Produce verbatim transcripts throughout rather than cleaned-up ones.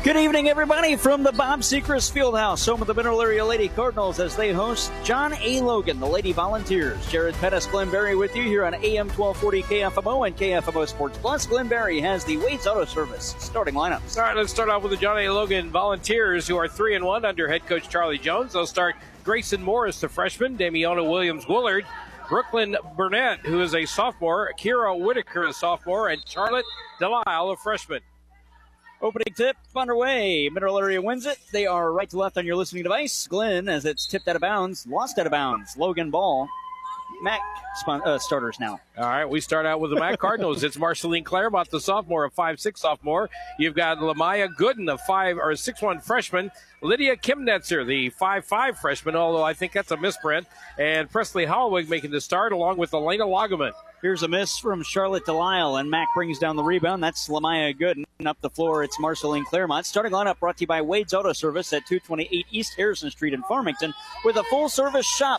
Good evening, everybody, from the Bob Sechrist Fieldhouse, home of the Mineral Area Lady Cardinals, as they host John A. Logan, the Lady Volunteers. Jared Pettis, Glenn Berry with you here on A M twelve forty K F M O and K F M O Sports Plus. Glenn Berry has the Wade's Auto Service starting lineups. All right, let's start off with the John A. Logan Volunteers, who are three and one under head coach Charlie Jones. They'll start Grayson Morris, the freshman, Damiana Williams-Woolard, Brooklyn Burnett, who is a sophomore, Kira Whitaker, a sophomore, and Charlotte Delisle, a freshman. Opening tip underway. Mineral Area wins it. They are right to left on your listening device. Glenn, as it's tipped out of bounds, lost out of bounds. Logan ball. Mac spun, uh, starters now. All right, we start out with the Mac Cardinals. It's Marceline Claremont, the sophomore, a five six sophomore. You've got Lamaya Gooden, a five or six one freshman. Lydia Kimnetzer, the five five freshman, although I think that's a misprint. And Presley Hollowig making the start, along with Elena Lagerman. Here's a miss from Charlotte Delisle, and Mac brings down the rebound. That's Lamaya Gooden. Up the floor, it's Marceline Claremont. Starting lineup brought to you by Wade's Auto Service at two twenty-eight East Harrison Street in Farmington with a full-service shop.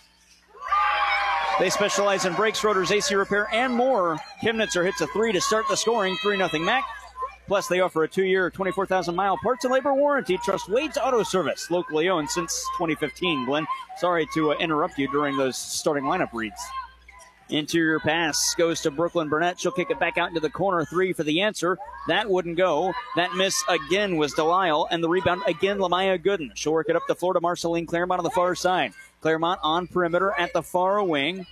They specialize in brakes, rotors, A C repair, and more. Kimnitzer hits a three to start the scoring, three nothing Mac. Plus, they offer a two-year, twenty-four thousand mile parts and labor warranty. Trust Wade's Auto Service, locally owned since twenty fifteen. Glenn, sorry to uh, interrupt you during those starting lineup reads. Interior pass goes to Brooklyn Burnett. She'll kick it back out into the corner. Three for the answer. That wouldn't go. That miss again was Delisle, and the rebound again, Lamaya Gooden. She'll work it up the floor to Marceline Claremont on the far side. Claremont on perimeter at the far wing.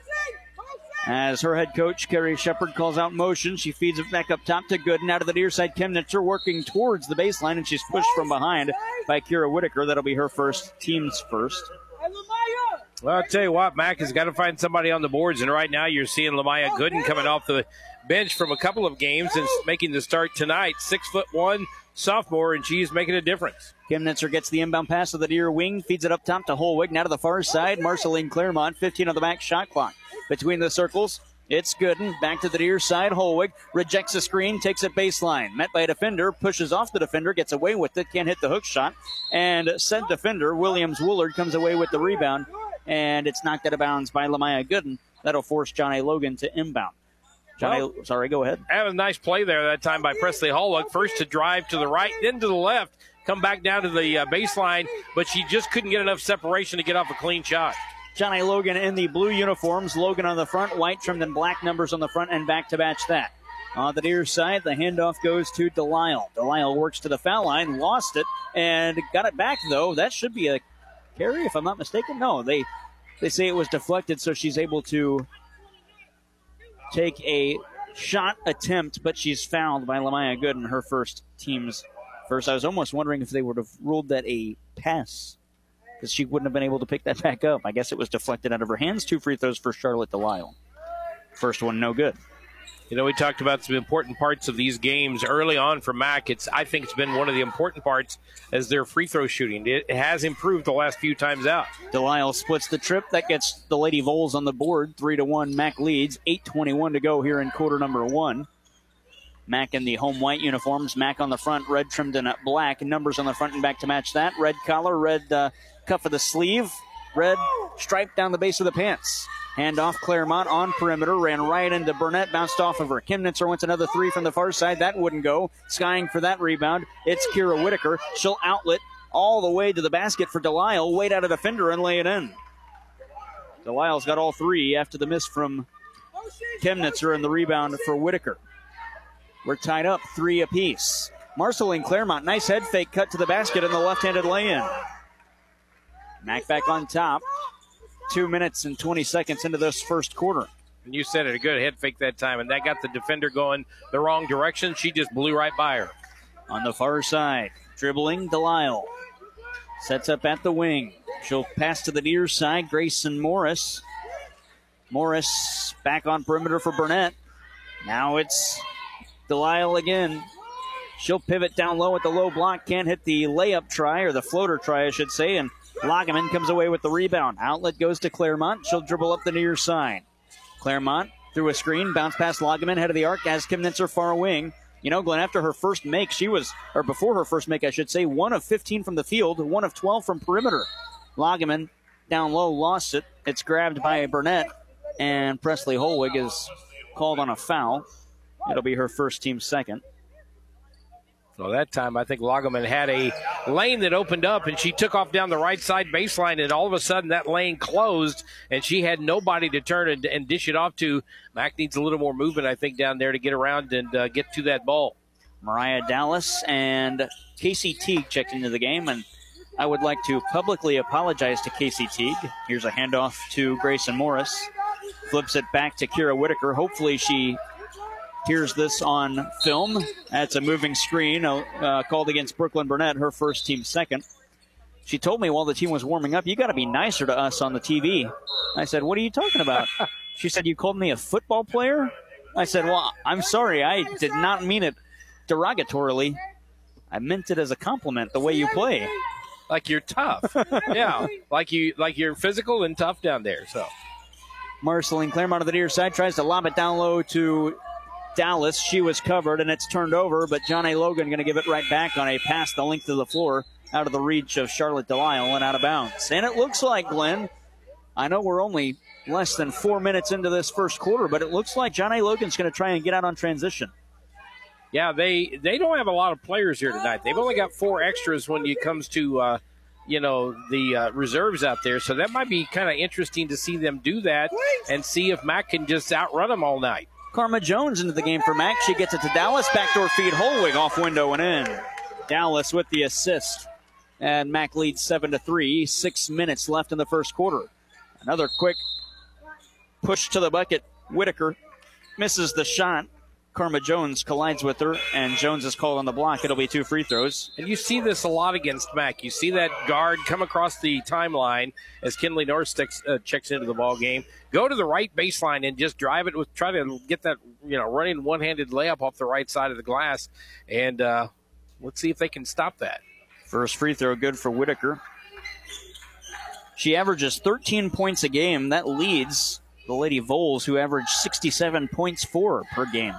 As her head coach, Carrie Shepard, calls out motion, she feeds it back up top to Gooden. Out of the near side, Kimnitzer working towards the baseline, and she's pushed from behind by Kira Whitaker. That'll be her first, team's first. Well, I'll tell you what, Mac has got to find somebody on the boards, and right now you're seeing Lamaya Gooden coming off the bench from a couple of games and making the start tonight. Six foot one sophomore, and she's making a difference. Kimnitzer gets the inbound pass to the near wing, feeds it up top to Holwig. Now to the far side, Marceline Claremont, fifteen on the back shot clock. Between the circles, it's Gooden. Back to the near side, Holwig rejects the screen, takes it baseline. Met by a defender, pushes off the defender, gets away with it, can't hit the hook shot. And said defender, Williams-Woolard, comes away with the rebound. And it's knocked out of bounds by Lamaya Gooden. That'll force John A. Logan to inbound. John well, A. Sorry, go ahead. Have a nice play there that time by Presley Hollowig. First to drive to the right, then to the left. Come back down to the uh, baseline, but she just couldn't get enough separation to get off a clean shot. John A. Logan in the blue uniforms. Logan on the front, white trimmed in black numbers on the front, and back to match that. On the near side, the handoff goes to Delisle. Delisle works to the foul line, lost it, and got it back, though. That should be a carry, if I'm not mistaken. No, they they say it was deflected, so she's able to take a shot attempt, but she's fouled by Lamaya Gooden, her first team's first. I was almost wondering if they would have ruled that a pass, because she wouldn't have been able to pick that back up. I guess it was deflected out of her hands. Two free throws for Charlotte Delisle. First one, no good. You know, we talked about some important parts of these games early on for Mac. It's, I think it's been one of the important parts as their free throw shooting. It has improved the last few times out. Delisle splits the trip. That gets the Lady Vols on the board. Three to one, Mac leads. eight twenty-one to go here in quarter number one. Mac in the home white uniforms. Mac on the front, red trimmed in black. Numbers on the front and back to match that. Red collar, red uh, cuff of the sleeve, red stripe down the base of the pants. Hand off, Claremont on perimeter, ran right into Burnett, bounced off of her. Kimnitzer wants another three from the far side. That wouldn't go. Skying for that rebound. It's Kira Whitaker. She'll outlet all the way to the basket for Delisle. Wait out a defender and lay it in. Delisle's got all three after the miss from Kimnitzer and the rebound for Whitaker. We're tied up three apiece. Marceline Claremont, nice head fake cut to the basket and the left-handed lay-in. Mac back on top. Two minutes and twenty seconds into this first quarter. And you said it, a good head fake that time, and that got the defender going the wrong direction. She just blew right by her. On the far side, dribbling Delisle. Sets up at the wing. She'll pass to the near side, Grayson Morris. Morris back on perimeter for Burnett. Now it's Delisle again. She'll pivot down low at the low block. Can't hit the layup try, or the floater try, I should say, and Lagerman comes away with the rebound. Outlet goes to Claremont. She'll dribble up the near side. Claremont through a screen. Bounce past Lagerman. Head of the arc as Kimnitzer far wing. You know, Glenn, after her first make, she was, or before her first make, I should say, one of fifteen from the field, one of twelve from perimeter. Lagerman down low, lost it. It's grabbed by Burnett, and Presley Holwig is called on a foul. It'll be her first, team second. Well, that time I think Lagaman had a lane that opened up, and she took off down the right side baseline, and all of a sudden that lane closed, and she had nobody to turn and, and dish it off to. Mac needs a little more movement, I think, down there to get around and uh, get to that ball. Mariah Dallas and Casey Teague checked into the game, and I would like to publicly apologize to Casey Teague. Here's a handoff to Grayson Morris. Flips it back to Kira Whitaker. Hopefully she hears this on film. That's a moving screen uh, called against Brooklyn Burnett, her first, team second. She told me while the team was warming up, you got to be nicer to us on the T V. I said, what are you talking about? She said, you called me a football player? I said, well, I'm sorry. I did not mean it derogatorily. I meant it as a compliment, the way you play. Like you're tough. Yeah, like, you, like you're physical and tough down there. So Marceline Claremont on the near side tries to lob it down low to Dallas. She was covered, and it's turned over, but John A. Logan going to give it right back on a pass the length of the floor out of the reach of Charlotte Delisle and out of bounds. And it looks like, Glenn, I know we're only less than four minutes into this first quarter, but it looks like John A. Logan's going to try and get out on transition. Yeah, they, they don't have a lot of players here tonight. They've only got four extras when it comes to, uh, you know, the uh, reserves out there. So that might be kind of interesting to see them do that and see if Mac can just outrun them all night. Karma Jones into the game for Mac. She gets it to Dallas. Backdoor feed, Holwig off window and in. Dallas with the assist. And Mac leads seven to three. Six minutes left in the first quarter. Another quick push to the bucket. Whitaker misses the shot. Karma Jones collides with her, and Jones is called on the block. It'll be two free throws. And you see this a lot against Mac. You see that guard come across the timeline as Kinley Norris sticks, uh, checks into the ball game. Go to the right baseline and just drive it with, try to get that, you know, running one-handed layup off the right side of the glass. And uh, let's see if they can stop that. First free throw good for Whitaker. She averages thirteen points a game. That leads the Lady Vols, who average sixty-seven points for per game.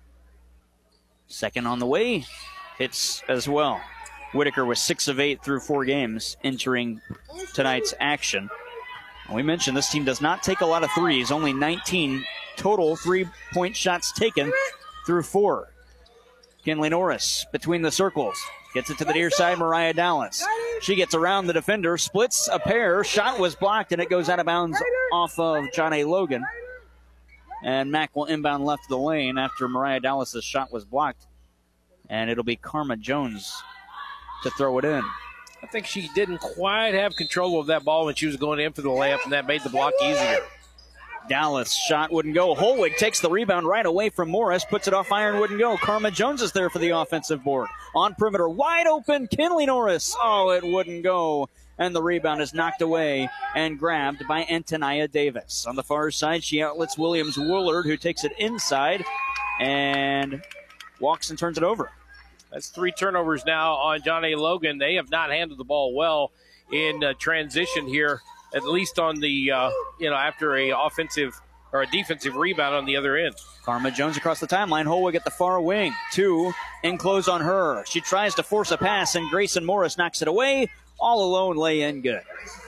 Second on the way, hits as well. Whitaker was six of eight through four games entering tonight's action. And we mentioned this team does not take a lot of threes, only nineteen total three-point shots taken through four. Kinley Norris between the circles. Gets it to the near side, Mariah Dallas. She gets around the defender, splits a pair. Shot was blocked, and it goes out of bounds off of John A. Logan. And Mac will inbound left of the lane after Mariah Dallas' shot was blocked. And it'll be Karma Jones to throw it in. I think she didn't quite have control of that ball when she was going in for the layup, and that made the block easier. Dallas shot wouldn't go. Holwig takes the rebound right away from Morris, puts it off iron, wouldn't go. Karma Jones is there for the offensive board. On perimeter, wide open, Kinley Norris. Oh, it wouldn't go. And the rebound is knocked away and grabbed by Antonia Davis. On the far side, she outlets Williams Woolard, who takes it inside and walks and turns it over. That's three turnovers now on John A. Logan. They have not handled the ball well in uh, transition here, at least on the, uh, you know, after a offensive or a defensive rebound on the other end. Karma Jones across the timeline. Holwig at the far wing. Two enclose on her. She tries to force a pass, and Grayson Morris knocks it away. All alone, lay in good.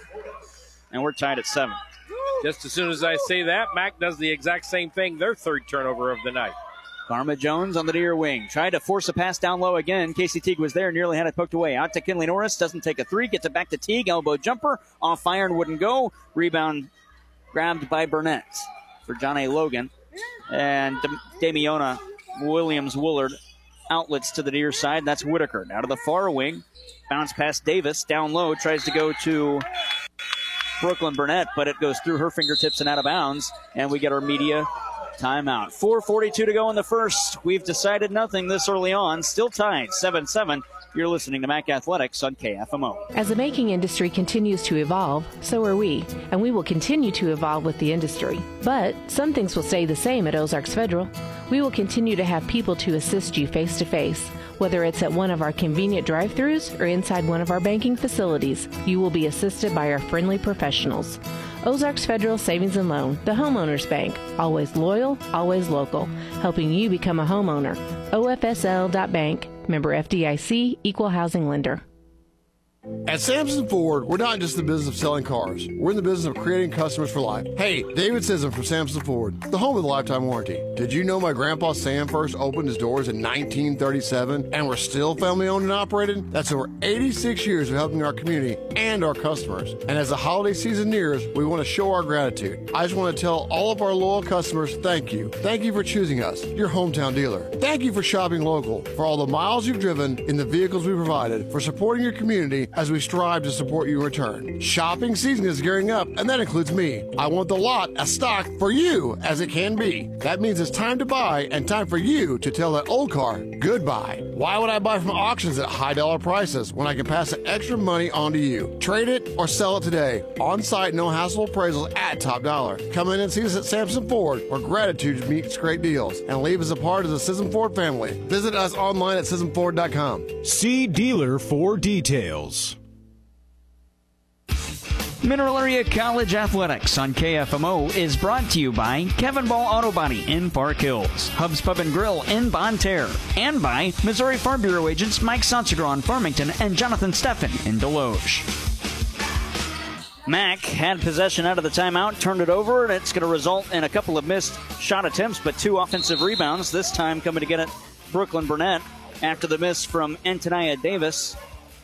And we're tied at seven. Just as soon as I say that, Mac does the exact same thing, their third turnover of the night. Karma Jones on the near wing. Tried to force a pass down low again. Casey Teague was there, nearly had it poked away. Out to Kinley Norris. Doesn't take a three. Gets it back to Teague. Elbow jumper. Off iron, wouldn't go. Rebound grabbed by Burnett for John A. Logan. And Damiona Williams Woolard outlets to the near side. That's Whitaker. Now to the far wing. Bounce past Davis. Down low. Tries to go to Brooklyn Burnett, but it goes through her fingertips and out of bounds. And we get our media timeout. four forty-two to go in the first. We've decided nothing this early on. Still tied seven seven. You're listening to Mac Athletics on K F M O. As the banking industry continues to evolve, so are we, and we will continue to evolve with the industry. But some things will stay the same at Ozarks Federal. We will continue to have people to assist you face-to-face. Whether it's at one of our convenient drive-thrus or inside one of our banking facilities, you will be assisted by our friendly professionals. Ozarks Federal Savings and Loan, the homeowner's bank. Always loyal, always local. Helping you become a homeowner. O F S L dot bank. Member F D I C, Equal Housing Lender. At Samson Ford, we're not just in the business of selling cars. We're in the business of creating customers for life. Hey, David Sisson from Samson Ford, the home of the lifetime warranty. Did you know my grandpa Sam first opened his doors in nineteen thirty-seven and we're still family owned and operated? That's over eighty-six years of helping our community and our customers. And as the holiday season nears, we want to show our gratitude. I just want to tell all of our loyal customers thank you. Thank you for choosing us, your hometown dealer. Thank you for shopping local, for all the miles you've driven in the vehicles we provided, for supporting your community as we strive to support you in return. Shopping season is gearing up, and that includes me. I want the lot as stocked for you as it can be. That means it's time to buy and time for you to tell that old car goodbye. Why would I buy from auctions at high dollar prices when I can pass the extra money on to you? Trade it or sell it today. On-site, no hassle appraisals at top dollar. Come in and see us at Samson Ford, where gratitude meets great deals, and leave as a part of the Sisson Ford family. Visit us online at sisson ford dot com. See dealer for details. Mineral Area College Athletics on K F M O is brought to you by Kevin Ball Auto Body in Park Hills, Hub's Pub and Grill in Bonne Terre, and by Missouri Farm Bureau agents Mike Sonsegra in Farmington and Jonathan Steffen in Deloge. Mack had possession out of the timeout, turned it over, and it's going to result in a couple of missed shot attempts, but two offensive rebounds, this time coming to get it Brooklyn Burnett after the miss from Antonia Davis.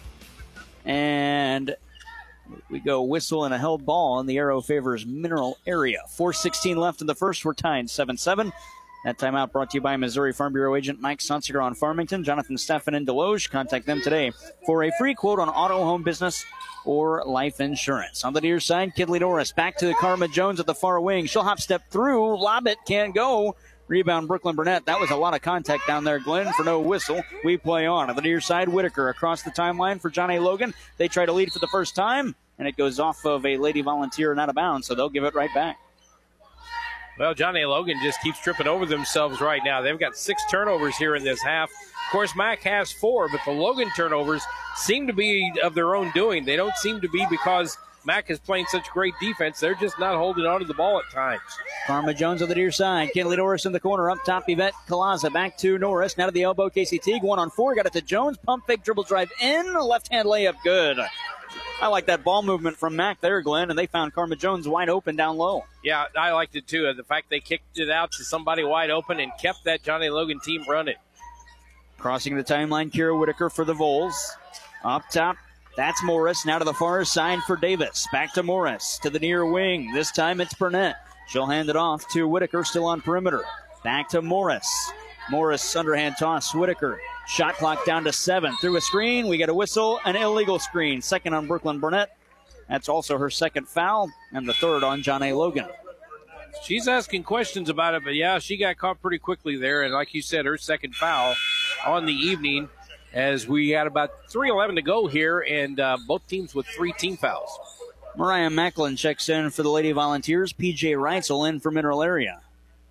And we go whistle and a held ball, and the arrow favors Mineral Area. four sixteen left in the first. We're tied seven seven. That timeout brought to you by Missouri Farm Bureau agent Mike Sonsegra on Farmington, Jonathan Steffen in Deloge. Contact them today for a free quote on auto, home, business, or life insurance. On the near side, Kidley Norris back to Karma Jones at the far wing. She'll hop step through. Lob it, can't go. Rebound, Brooklyn Burnett. That was a lot of contact down there, Glenn, for no whistle. We play on. On the near side, Whitaker across the timeline for John A. Logan. They try to lead for the first time, and it goes off of a Lady Volunteer and out of bounds, so they'll give it right back. Well, John A. Logan just keeps tripping over themselves right now. They've got six turnovers here in this half. Of course, Mack has four, but the Logan turnovers seem to be of their own doing. They don't seem to be because Mack is playing such great defense. They're just not holding on to the ball at times. Karma Jones on the near side. Kinley Norris in the corner. Up top, Yvette Calaza. Back to Norris. Now to the elbow, Casey Teague. One on four. Got it to Jones. Pump fake, dribble drive in. Left-hand layup, good. I like that ball movement from Mack there, Glenn, and they found Karma Jones wide open down low. Yeah, I liked it too. The fact they kicked it out to somebody wide open and kept that John A. Logan team running. Crossing the timeline, Kira Whitaker for the Vols. Up top, that's Morris. Now to the far side for Davis. Back to Morris, to the near wing. This time it's Burnett. She'll hand it off to Whitaker, still on perimeter. Back to Morris. Morris, underhand toss, Whitaker. Shot clock down to seven. Through a screen, we get a whistle, an illegal screen. Second on Brooklyn Burnett. That's also her second foul, and the third on John A. Logan. She's asking questions about it, but yeah, she got caught pretty quickly there, and like you said, her second foul on the evening as we had about three eleven to go here, and uh, both teams with three team fouls. Mariah Macklin checks in for the Lady Volunteers. P J Reitzel in for Mineral Area.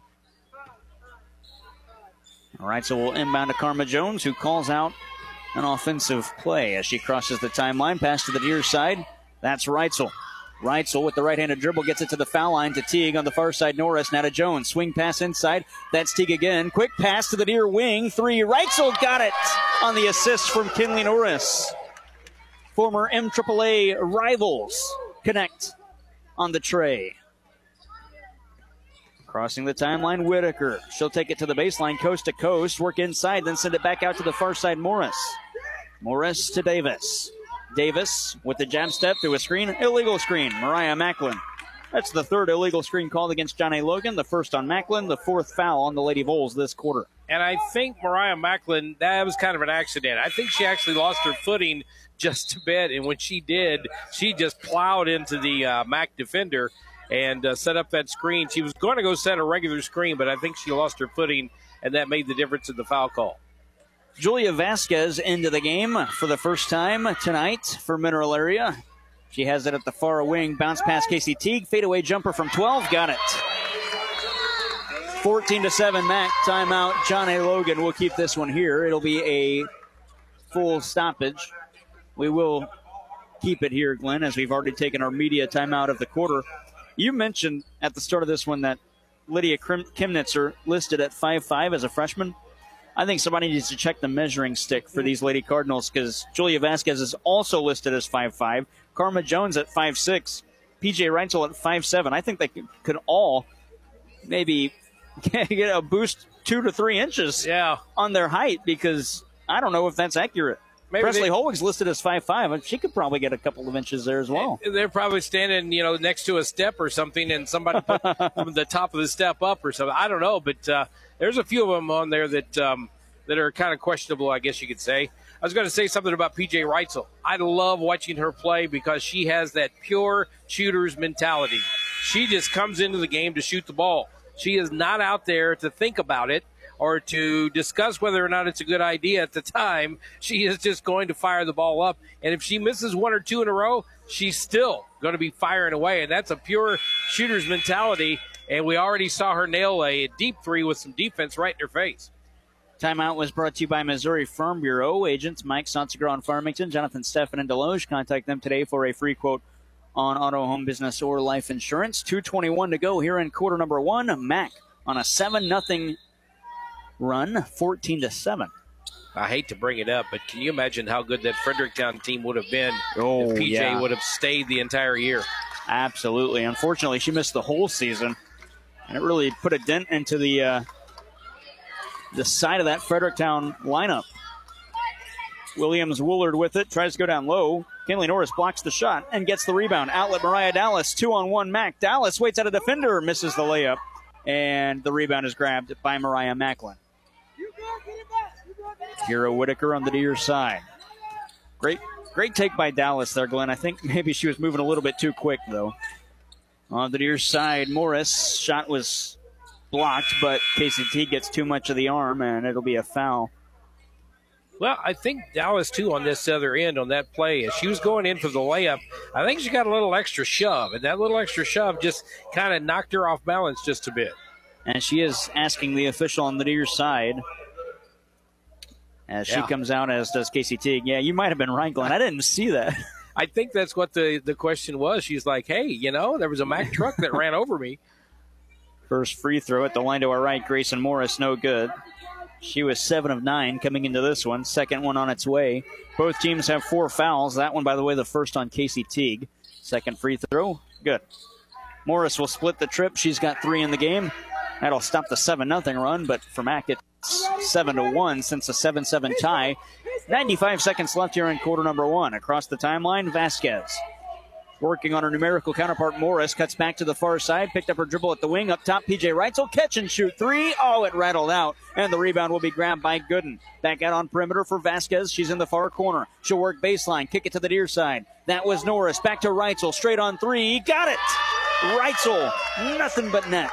Reitzel will inbound to Karma Jones, who calls out an offensive play as she crosses the timeline. Pass to the near side. That's Reitzel. Reitzel with the right-handed dribble gets it to the foul line to Teague on the far side. Norris now to Jones. Swing pass inside. That's Teague again. Quick pass to the near wing. Three. Reitzel got it on the assist from Kinley Norris. Former M triple A rivals connect on the tray. Crossing the timeline, Whitaker. She'll take it to the baseline, coast to coast, work inside, then send it back out to the far side, Morris. Morris to Davis. Davis with the jab step through a screen. Illegal screen, Mariah Macklin. That's the third illegal screen called against John A. Logan, the first on Macklin, the fourth foul on the Lady Vols this quarter. And I think Mariah Macklin, that was kind of an accident. I think she actually lost her footing just a bit, and when she did, she just plowed into the uh, Mac defender and uh, set up that screen. She was going to go set a regular screen, but I think she lost her footing, and that made the difference in the foul call. Julia Vasquez into the game for the first time tonight for Mineral Area. She has it at the far wing. Bounce past Casey Teague. Fadeaway jumper from twelve. Got it. fourteen to seven, Mac. Timeout. John A. Logan will keep this one here. It'll be a full stoppage. We will keep it here, Glenn, as we've already taken our media timeout of the quarter. You mentioned at the start of this one that Lydia Kimnitzer listed at five five as a freshman. I think somebody needs to check the measuring stick for these Lady Cardinals because Julia Vasquez is also listed as five five. Karma Jones at five six. P J Reitzel at five seven. I think they could all maybe get a boost two to three inches yeah. on their height because I don't know if that's accurate. Maybe Presley they, Holwig's listed as five five. She could probably get a couple of inches there as well. They're probably standing, you know, next to a step or something, and somebody put the top of the step up or something. I don't know, but uh, there's a few of them on there that um, that are kind of questionable, I guess you could say. I was going to say something about P J Reitzel. I love watching her play because she has that pure shooter's mentality. She just comes into the game to shoot the ball. She is not out there to think about it or to discuss whether or not it's a good idea at the time. She is just going to fire the ball up. And if she misses one or two in a row, she's still going to be firing away. And that's a pure shooter's mentality. And we already saw her nail a deep three with some defense right in her face. Timeout was brought to you by Missouri Farm Bureau. Agents Mike Sonsegra in Farmington, Jonathan Steffen in Deloge. Contact them today for a free quote on auto, home, business, or life insurance. two twenty-one to go here in quarter number one. Mac on a seven nothing run, fourteen to seven. I hate to bring it up, but can you imagine how good that Fredericktown team would have been oh, if P J yeah. would have stayed the entire year? Absolutely. Unfortunately, she missed the whole season, and it really put a dent into the uh, the side of that Fredericktown lineup. Williams Woolard with it, tries to go down low. Kinley Norris blocks the shot and gets the rebound. Outlet Mariah Dallas, two on one Mac. Dallas waits at a defender, misses the layup, and the rebound is grabbed by Mariah Macklin. Kira Whitaker on the near side. Great great take by Dallas there, Glenn. I think maybe she was moving a little bit too quick, though. On the near side, Morris. Shot was blocked, but K C T gets too much of the arm, and it'll be a foul. Well, I think Dallas, too, on this other end on that play, as she was going in for the layup, I think she got a little extra shove, and that little extra shove just kind of knocked her off balance just a bit. And she is asking the official on the near side as yeah. she comes out, as does Casey Teague. Yeah, you might have been right, Glenn. I didn't see that. I think that's what the, the question was. She's like, hey, you know, there was a Mack truck that ran over me. First free throw at the line to our right, Grayson Morris, no good. She was seven of nine coming into this one. Second one on its way. Both teams have four fouls. That one, by the way, the first on Casey Teague. Second free throw, good. Morris will split the trip. She's got three in the game. That'll stop the seven nothing run, but for Mac, it's seven to one since a seven seven tie. ninety-five seconds left here in quarter number one. Across the timeline, Vasquez. Working on her numerical counterpart, Morris cuts back to the far side, picked up her dribble at the wing. Up top, P J Reitzel, catch and shoot three. Oh, it rattled out, and the rebound will be grabbed by Gooden. Back out on perimeter for Vasquez. She's in the far corner. She'll work baseline, kick it to the near side. That was Norris. Back to Reitzel, straight on three. Got it! Reitzel, nothing but net.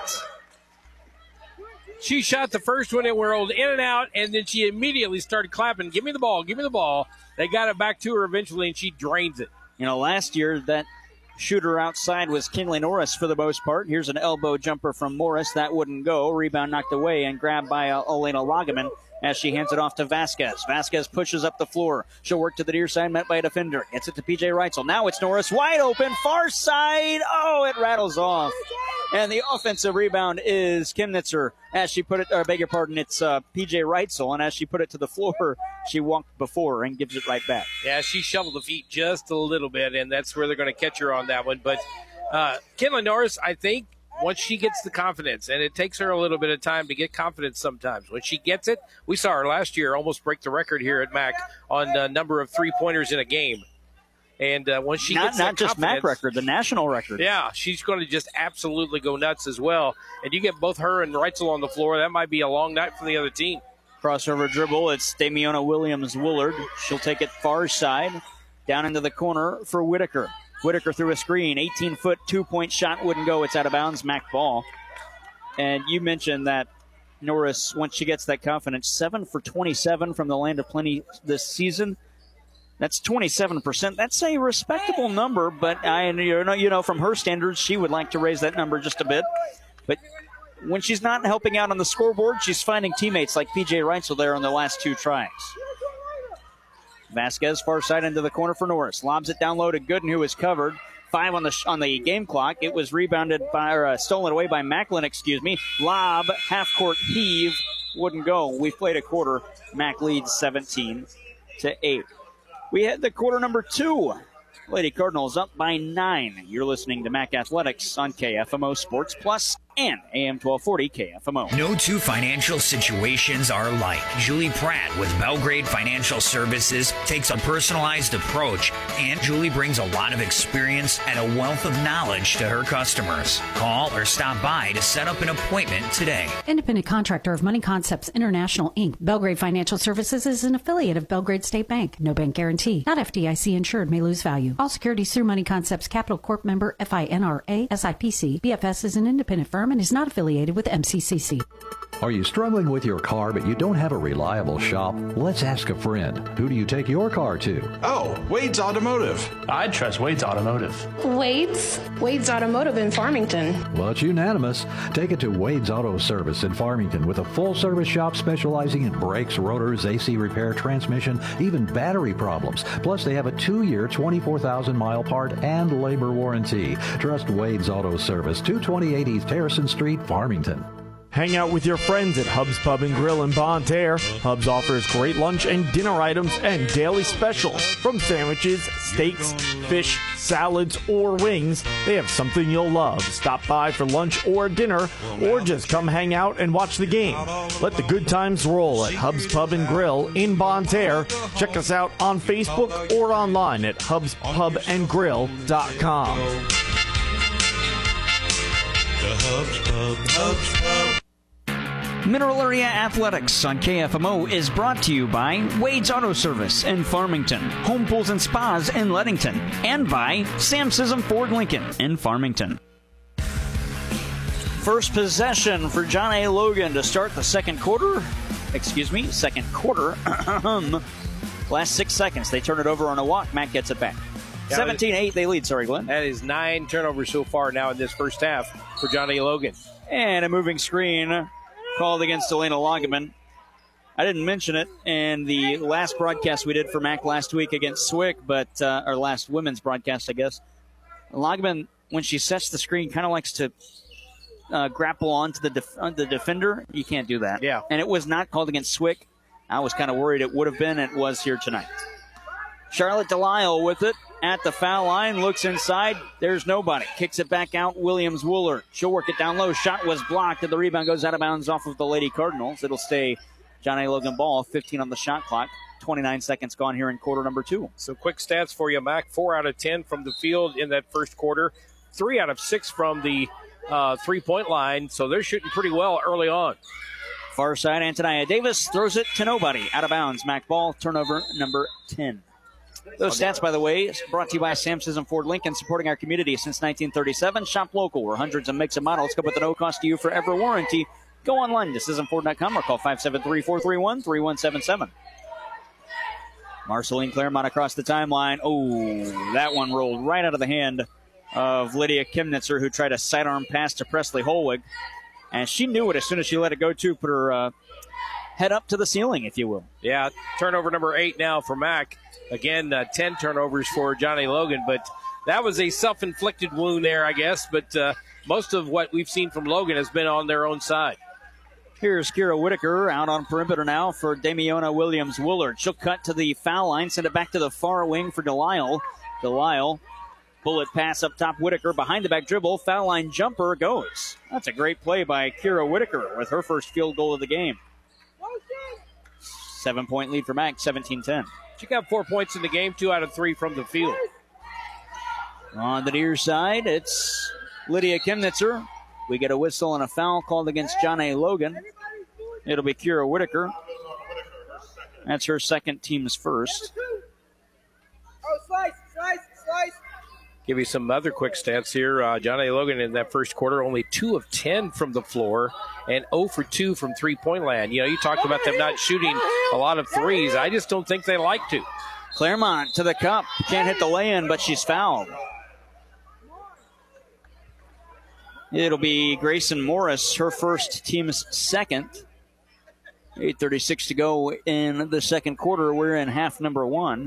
She shot the first one, it whirled in and out, and then she immediately started clapping, give me the ball, give me the ball. They got it back to her eventually, and she drains it. You know, last year that shooter outside was Kinley Norris for the most part. Here's an elbow jumper from Morris. That wouldn't go. Rebound knocked away and grabbed by uh, Elena Lageman as she hands it off to Vasquez. Vasquez pushes up the floor. She'll work to the near side, met by a defender. Gets it to P J Reitzel. Now it's Norris wide open, far side. Oh, it rattles off. And the offensive rebound is Kimnitzer. As she put it, or beg your pardon, it's uh, P J Reitzel. And as she put it to the floor, she walked before and gives it right back. Yeah, she shoveled the feet just a little bit, and that's where they're going to catch her on that one. But uh, Kinley Norris, I think, once she gets the confidence, and it takes her a little bit of time to get confidence sometimes. When she gets it, we saw her last year almost break the record here at Mac on the number of three-pointers in a game. And uh, once she not, gets not just Mac record, the national record. Yeah, she's going to just absolutely go nuts as well. And you get both her and Reitzel on the floor, that might be a long night for the other team. Crossover dribble, it's Damiona Williams-Woolard. She'll take it far side, down into the corner for Whitaker. Whitaker through a screen, eighteen-foot, two-point shot wouldn't go. It's out of bounds, Mac ball. And you mentioned that Norris, once she gets that confidence, seven for twenty-seven from the Land of Plenty this season. That's twenty-seven percent. That's a respectable number, but I, you know, you know, from her standards, she would like to raise that number just a bit. But when she's not helping out on the scoreboard, she's finding teammates like P J Reitzel there on the last two tries. Vasquez far side into the corner for Norris. Lobs it down low to Gooden, who is covered. Five on the on the game clock. It was rebounded by, or uh, stolen away by Macklin, excuse me. Lob, half-court heave, wouldn't go. We played a quarter. Mac leads seventeen to eight. We had the quarter number two. Lady Cardinals up by nine. You're listening to Mac Athletics on K F M O Sports Plus and A M twelve forty K F M O. No two financial situations are alike. Julie Pratt with Belgrade Financial Services takes a personalized approach, and Julie brings a lot of experience and a wealth of knowledge to her customers. Call or stop by to set up an appointment today. Independent contractor of Money Concepts International, Incorporated. Belgrade Financial Services is an affiliate of Belgrade State Bank. No bank guarantee. Not F D I C insured. May lose value. All securities through Money Concepts Capital Corp member F I N R A S I P C. B F S is an independent firm and is not affiliated with M C C C. Are you struggling with your car but you don't have a reliable shop? Let's ask a friend. Who do you take your car to? Oh, Wade's Automotive. I'd trust Wade's Automotive. Wade's? Wade's Automotive in Farmington. Well, it's unanimous. Take it to Wade's Auto Service in Farmington with a full-service shop specializing in brakes, rotors, A C repair, transmission, even battery problems. Plus, they have a two-year, twenty-four thousand mile part and labor warranty. Trust Wade's Auto Service, two twenty-eight East Harrison Street, Farmington. Hang out with your friends at Hub's Pub and Grill in Bon Terre. Hub's offers great lunch and dinner items and daily specials. From sandwiches, steaks, fish, salads, or wings, they have something you'll love. Stop by for lunch or dinner, or just come hang out and watch the game. Let the good times roll at Hub's Pub and Grill in Bon Terre. Check us out on Facebook or online at hubs pub and grill dot com. The Hubs Pub, Hubs Pub. Mineral Area Athletics on K F M O is brought to you by Wade's Auto Service in Farmington, Home Pools and Spas in Leadington, and by Sam Sism Ford Lincoln in Farmington. First possession for John A. Logan to start the second quarter. Excuse me, second quarter. Last six seconds. They turn it over on a walk. Matt gets it back. seventeen eight, they lead. Sorry, Glenn. That is nine turnovers so far now in this first half for John A. Logan. And a moving screen called against Elena Lageman. I didn't mention it in the last broadcast we did for Mac last week against Swick, but uh, our last women's broadcast, I guess. Lageman, when she sets the screen, kind of likes to uh, grapple onto the def- uh, the defender. You can't do that. Yeah. And it was not called against Swick. I was kind of worried it would have been. It was here tonight. Charlotte Delisle with it at the foul line, looks inside. There's nobody. Kicks it back out. Williams Wooler. She'll work it down low. Shot was blocked, and the rebound goes out of bounds off of the Lady Cardinals. It'll stay John A. Logan ball. fifteen on the shot clock. twenty-nine seconds gone here in quarter number two. So quick stats for you, Mac. Four out of ten from the field in that first quarter. Three out of six from the uh, three-point line. So they're shooting pretty well early on. Far side, Antonia Davis throws it to nobody. Out of bounds. Mac ball. Turnover number ten. Those stats, by the way, brought to you by Sam Sism Ford Lincoln, supporting our community since nineteen thirty-seven. Shop local, where hundreds of makes and models come with a no cost to you forever warranty. Go online to sism ford dot com or call five seven three, four three one, three one seven seven. Marceline Claremont across the timeline. Oh, that one rolled right out of the hand of Lydia Kimnitzer, who tried a sidearm pass to Presley Holwig. And she knew it as soon as she let it go, too. Put her uh, head up to the ceiling, if you will. Yeah, turnover number eight now for Mac. Again, uh, ten turnovers for Johnny Logan, but that was a self-inflicted wound there, I guess. But uh, most of what we've seen from Logan has been on their own side. Here's Kira Whitaker out on perimeter now for Damiona Williams-Woolard. She'll cut to the foul line, send it back to the far wing for Delisle. Delisle, bullet pass up top, Whitaker behind the back dribble, foul line jumper goes. That's a great play by Kira Whitaker with her first field goal of the game. Seven-point lead for Mac, seventeen ten. She got four points in the game, two out of three from the field. On the near side, it's Lydia Kimnitzer. We get a whistle and a foul called against John A. Logan. It'll be Kira Whitaker. That's her second, team's first. Oh, slice, slice, slice. Give you some other quick stats here. Uh, John A. Logan in that first quarter, only two of ten from the floor and zero for two from three-point land. You know, you talked about them not shooting a lot of threes. I just don't think they like to. Claremont to the cup. Can't hit the lay-in, but she's fouled. It'll be Grayson Morris, her first, team's second. eight thirty-six to go in the second quarter. We're in half number one.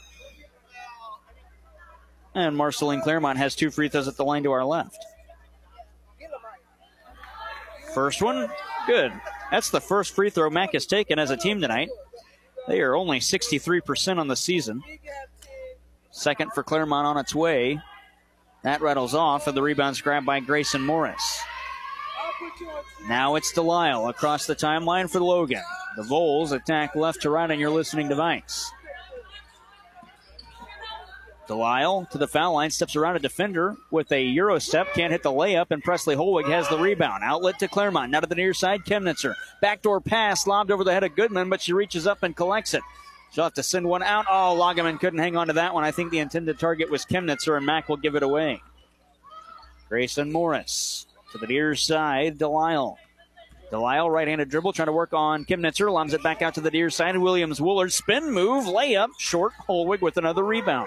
And Marceline Claremont has two free throws at the line to our left. First one, good. That's the first free throw Mac has taken as a team tonight. They are only sixty-three percent on the season. Second for Claremont on its way. That rattles off, and the rebound's grabbed by Grayson Morris. Now it's Delisle across the timeline for Logan. The Vols attack left to right on your listening device. Delisle to the foul line, steps around a defender with a Euro step, can't hit the layup, and Presley Holwig has the rebound. Outlet to Claremont, now to the near side, Chemnitzer. Backdoor pass, lobbed over the head of Goodman, but she reaches up and collects it. She'll have to send one out. Oh, Lagaman couldn't hang on to that one. I think the intended target was Chemnitzer, and Mac will give it away. Grayson Morris to the near side, Delisle. Delisle, right-handed dribble, trying to work on Chemnitzer, lobs it back out to the near side. Williams-Woolard, spin move, layup, short. Holwig with another rebound.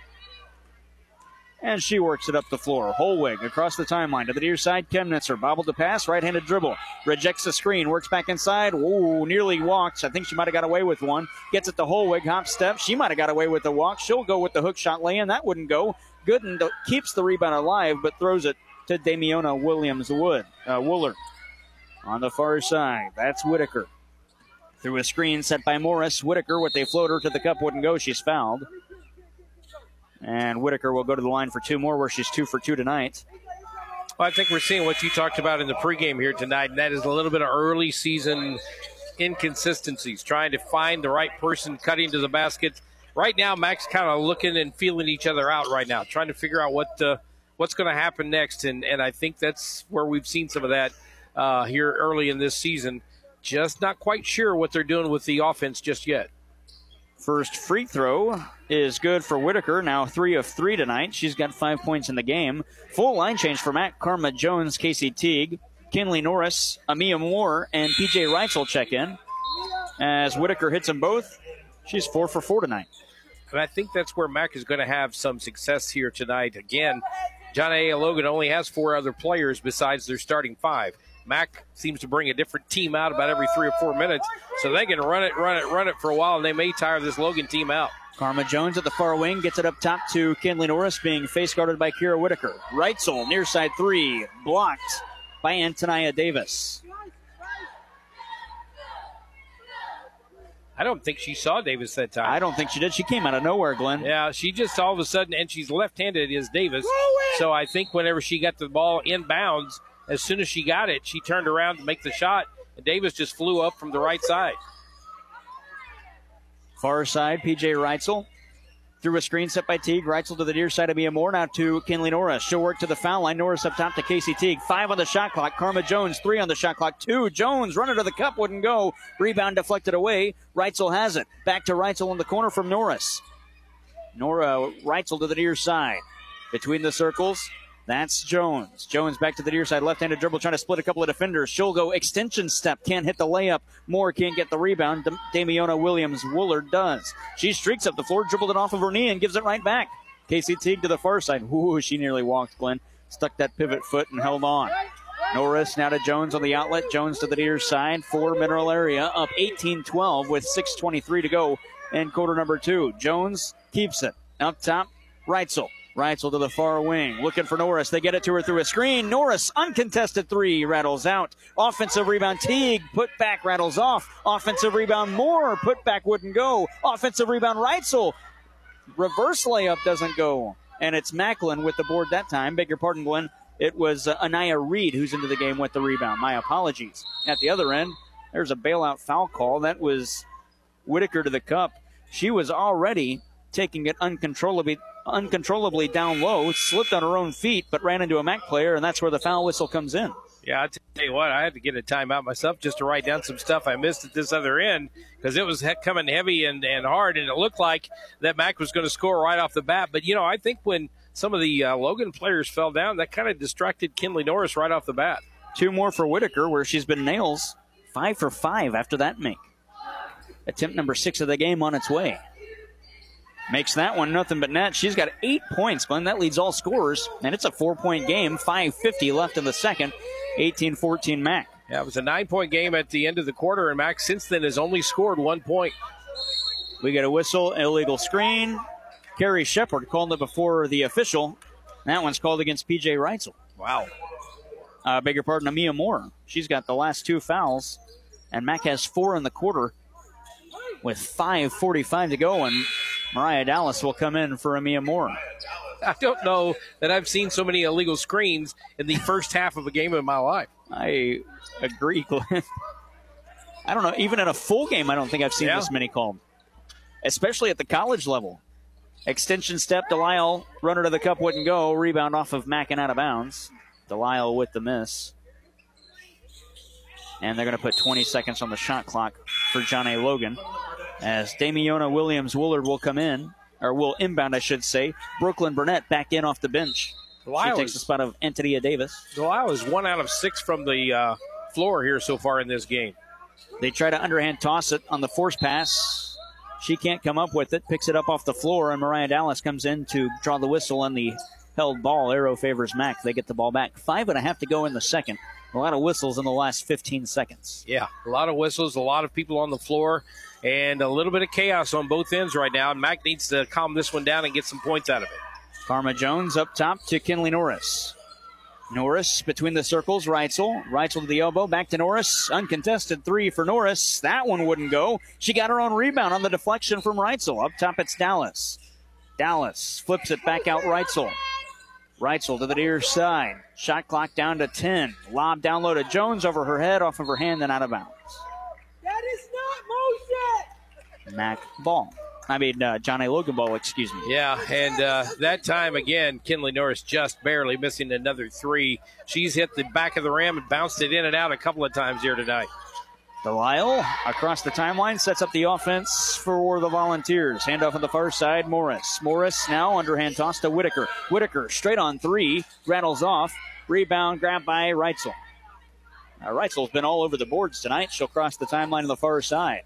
And she works it up the floor. Holwig across the timeline to the near side. Chemnitzer bobbled the pass, right-handed dribble. Rejects the screen, works back inside. Ooh, nearly walks. I think she might have got away with one. Gets it to Holwig, hop step. She might have got away with the walk. She'll go with the hook shot lay-in. That wouldn't go. Gooden keeps the rebound alive, but throws it to Damiona Williams-Wood. Uh, Wooler on the far side. That's Whitaker. Through a screen set by Morris. Whitaker with a floater to the cup wouldn't go. She's fouled. And Whitaker will go to the line for two more, where she's two for two tonight. Well, I think we're seeing what you talked about in the pregame here tonight, and that is a little bit of early season inconsistencies, trying to find the right person cutting to the basket. Right now, Mac's kind of looking and feeling each other out right now, trying to figure out what uh, what's going to happen next, and, and I think that's where we've seen some of that uh, here early in this season. Just not quite sure what they're doing with the offense just yet. First free throw is good for Whitaker. Now three of three tonight. She's got five points in the game. Full line change for Mac. Karma Jones, Casey Teague, Kinley Norris, Amia Moore, and P J Reitzel check in. As Whitaker hits them both, she's four for four tonight. And I think that's where Mac is going to have some success here tonight. Again, John A. Logan only has four other players besides their starting five. Mac seems to bring a different team out about every three or four minutes, so they can run it, run it, run it for a while, and they may tire this Logan team out. Karma Jones at the far wing gets it up top to Kinley Norris, being face guarded by Kira Whitaker. Reitzel, near side three, blocked by Antonia Davis. I don't think she saw Davis that time. I don't think she did. She came out of nowhere, Glenn. Yeah, she just all of a sudden, and she's left-handed as Davis, so I think whenever she got the ball inbounds, as soon as she got it, she turned around to make the shot, and Davis just flew up from the right side. Far side, P J Reitzel. Through a screen set by Teague. Reitzel to the near side of Mia Moore. Now to Kinley Norris. She'll work to the foul line. Norris up top to Casey Teague. Five on the shot clock. Karma Jones, three on the shot clock. Two. Jones, runner to the cup, wouldn't go. Rebound deflected away. Reitzel has it. Back to Reitzel in the corner from Norris. Nora Reitzel to the near side. Between the circles. That's Jones. Jones back to the near side, left-handed dribble, trying to split a couple of defenders. She'll go extension step, can't hit the layup. Moore can't get the rebound. Damiona Williams-Woolard does. She streaks up the floor, dribbled it off of her knee, and gives it right back. Casey Teague to the far side. Ooh, she nearly walked, Glenn. Stuck that pivot foot and held on. Norris now to Jones on the outlet. Jones to the near side for Mineral Area, up eighteen twelve with six twenty-three to go in quarter number two. Jones keeps it. Up top, Reitzel. Reitzel to the far wing, looking for Norris. They get it to her through a screen. Norris, uncontested three, rattles out. Offensive rebound, Teague, put back, rattles off. Offensive rebound, Moore, put back, wouldn't go. Offensive rebound, Reitzel. Reverse layup doesn't go. And it's Macklin with the board that time. Beg your pardon, Glenn. It was uh, Anaya Reed who's into the game with the rebound. My apologies. At the other end, there's a bailout foul call. That was Whitaker to the cup. She was already taking it uncontrollably uncontrollably down low, slipped on her own feet, but ran into a Mac player, and that's where the foul whistle comes in. Yeah, I'll tell you what, I had to get a timeout myself just to write down some stuff I missed at this other end because it was he- coming heavy and, and hard, and it looked like that Mac was going to score right off the bat. But, you know, I think when some of the uh, Logan players fell down, that kind of distracted Kinley Norris right off the bat. Two more for Whitaker, where she's been nails. Five for five after that make. Attempt number six of the game on its way. Makes that one nothing but net. She's got eight points, Glenn. That leads all scorers. And it's a four-point game. five fifty left in the second. eighteen fourteen Mac. Yeah, it was a nine-point game at the end of the quarter, and Mac since then has only scored one point. We get a whistle, illegal screen. Carrie Shepard called it before the official. That one's called against P J. Reitzel. Wow. Uh, beg your pardon, Amia Moore. She's got the last two fouls And Mac has four in the quarter with five forty-five to go, and Mariah Dallas will come in for Amia Moore. I don't know that I've seen so many illegal screens in the first half of a game in my life. I agree, Glenn. I don't know. Even in a full game, I don't think I've seen yeah. this many called, especially at the college level. Extension step, Delisle, runner to the cup, wouldn't go. Rebound off of Mack and out of bounds. Delisle with the miss. And they're going to put twenty seconds on the shot clock for John A. Logan as Damiona Williams-Woolard will come in, or will inbound, I should say. Brooklyn Burnett back in off the bench. Delisle she takes the spot of Antonia Davis. Delisle is one out of six from the uh, floor here so far in this game. They try to underhand toss it on the force pass. She can't come up with it. Picks it up off the floor, and Mariah Dallas comes in to draw the whistle on the held ball. Arrow favors Mac. They get the ball back. Five and a half to go in the second. A lot of whistles in the last fifteen seconds. Yeah, a lot of whistles, a lot of people on the floor, and a little bit of chaos on both ends right now. And Mac needs to calm this one down and get some points out of it. Karma Jones up top to Kinley Norris. Norris between the circles, Reitzel. Reitzel to the elbow, back to Norris. Uncontested three for Norris. That one wouldn't go. She got her own rebound on the deflection from Reitzel. Up top, it's Dallas. Dallas flips it back out, Reitzel. Reitzel to the near side. Shot clock down to ten. Lob down low to Jones over her head, off of her hand, and out of bounds. That is not motion! Mac ball. I mean, uh, John A. Logan ball, excuse me. Yeah, and uh, that time, again, Kinley Norris just barely missing another three. She's hit the back of the rim and bounced it in and out a couple of times here tonight. Delisle across the timeline sets up the offense for the Volunteers. Handoff on the far side, Morris. Morris now underhand toss to Whitaker. Whitaker straight on three, rattles off. Rebound grabbed by Reitzel. Now, Reitzel's been all over the boards tonight. She'll cross the timeline on the far side.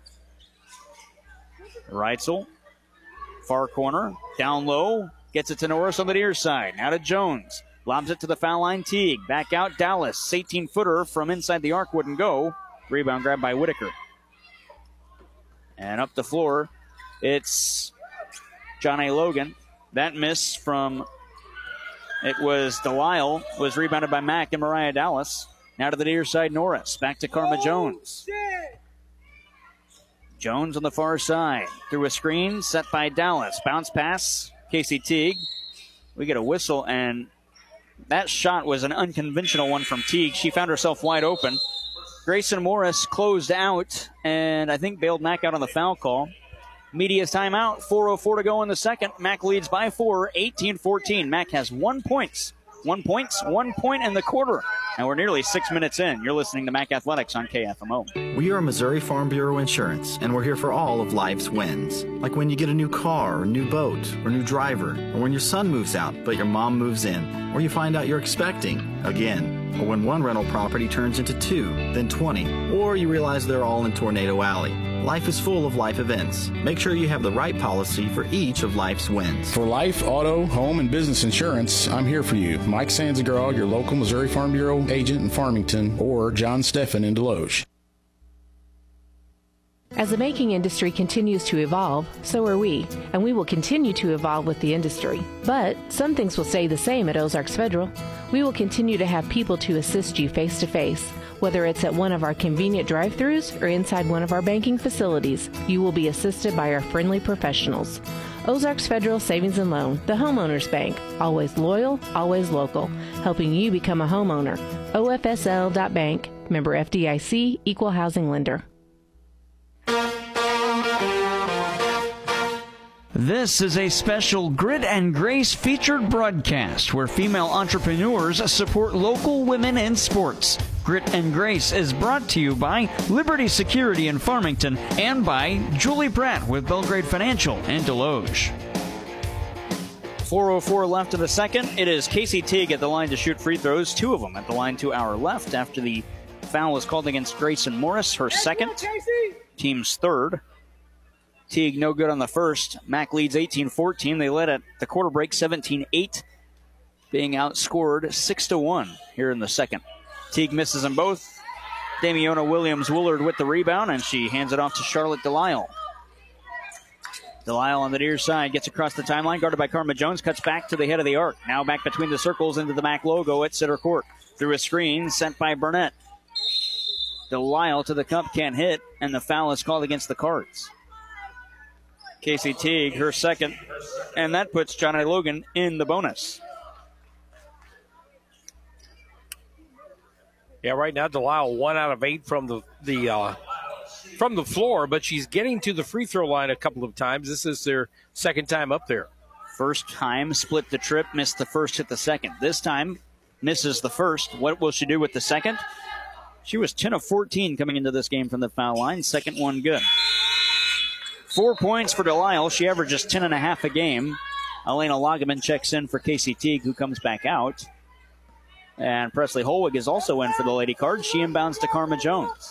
Reitzel, far corner, down low, gets it to Norris on the near side. Now to Jones. Lobs it to the foul line, Teague. Back out, Dallas. eighteen-footer from inside the arc wouldn't go. Rebound grabbed by Whitaker. And up the floor, it's John A. Logan. That miss from, it was Delisle, was rebounded by Mack and Mariah Dallas. Now to the near side, Norris. Back to Karma Jones. Jones on the far side. Through a screen, set by Dallas. Bounce pass, Casey Teague. We get a whistle, and that shot was an unconventional one from Teague. She found herself wide open. Grayson Morris closed out, and I think bailed Mac out on the foul call. Media's timeout, four oh four to go in the second. Mac leads by four, eighteen fourteen. Mac has one points. One points, one point in the quarter. And we're nearly six minutes in. You're listening to Mac Athletics on K F M O. We are Missouri Farm Bureau Insurance, and we're here for all of life's wins. Like when you get a new car, or new boat, or new driver, or when your son moves out, but your mom moves in, or you find out you're expecting again. Or when one rental property turns into two, then twenty, or you realize they're all in Tornado Alley. Life is full of life events. Make sure you have the right policy for each of life's wins. For life, auto, home, and business insurance, I'm here for you. Mike Sanzagraw, your local Missouri Farm Bureau agent in Farmington, or John Steffen in Deloge. As the banking industry continues to evolve, so are we, and we will continue to evolve with the industry. But some things will stay the same at Ozarks Federal. We will continue to have people to assist you face-to-face, whether it's at one of our convenient drive-thrus or inside one of our banking facilities. You will be assisted by our friendly professionals. Ozarks Federal Savings and Loan, the homeowner's bank. Always loyal, always local, helping you become a homeowner. O F S L dot bank, member F D I C, equal housing lender. This is a special Grit and Grace featured broadcast where female entrepreneurs support local women in sports. Grit and Grace is brought to you by Liberty Security in Farmington and by Julie Pratt with Belgrade Financial in Deloge. four oh four left in the second. It is Casey Teague at the line to shoot free throws, two of them at the line to our left after the foul was called against Grayson Morris, her second, team's third. Teague no good on the first. Mac leads eighteen fourteen. They led at the quarter break seventeen eight, being outscored six to one here in the second. Teague misses them both. Damiona Williams-Woolard with the rebound, and she hands it off to Charlotte Delisle. Delisle on the near side gets across the timeline, guarded by Karma Jones, cuts back to the head of the arc. Now back between the circles into the Mac logo at center court. Through a screen sent by Burnett. Delisle to the cup, can't hit, and the foul is called against the Cards. Casey Teague, her second, and that puts Johnny Logan in the bonus. Yeah, right now Delisle one out of eight from the the uh, from the floor, but she's getting to the free throw line a couple of times. This is their second time up there. First time, split the trip, missed the first, hit the second. This time, misses the first. What will she do with the second? She was ten of fourteen coming into this game from the foul line. Second one good. Four points for Delisle. She averages ten and a half a game. Elena Lageman checks in for Casey Teague, who comes back out. And Presley Holwig is also in for the Lady Cards. She inbounds to Karma Jones.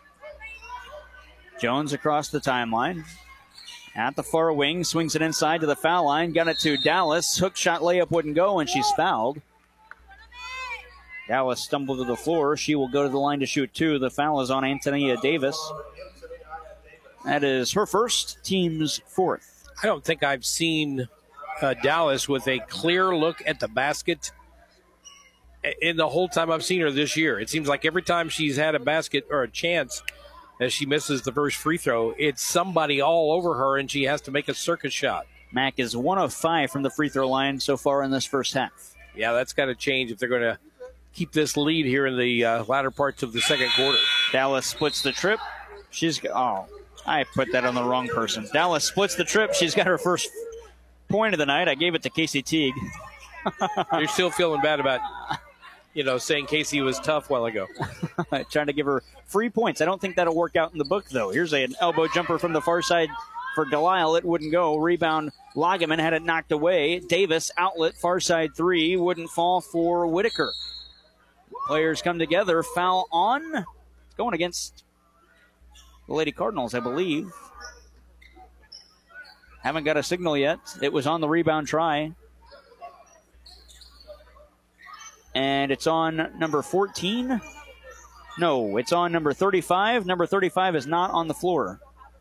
Jones across the timeline. At the far wing, swings it inside to the foul line. Got it to Dallas. Hook shot layup wouldn't go, and she's fouled. Dallas stumbled to the floor. She will go to the line to shoot two. The foul is on Antonia Davis. That is her first, team's fourth. I don't think I've seen uh, Dallas with a clear look at the basket in the whole time I've seen her this year. It seems like every time she's had a basket or a chance as she misses the first free throw, it's somebody all over her, and she has to make a circus shot. Mack is one of five from the free throw line so far in this first half. Yeah, that's got to change if they're going to keep this lead here in the uh, latter parts of the second quarter. Dallas splits the trip. She's oh, I put that on the wrong person. Dallas splits the trip. She's got her first point of the night. I gave it to Casey Teague. You're still feeling bad about, you know, saying Casey was tough a while ago. Trying to give her free points. I don't think that'll work out in the book, though. Here's a, an elbow jumper from the far side for Delisle. It wouldn't go. Rebound, Lageman had it knocked away. Davis, outlet, far side three. Wouldn't fall for Whitaker. Players come together. Foul on. Going against the Lady Cardinals, I believe. Haven't got a signal yet. It was on the rebound try. And it's on number fourteen. No, it's on number thirty-five. Number thirty-five is not on the floor.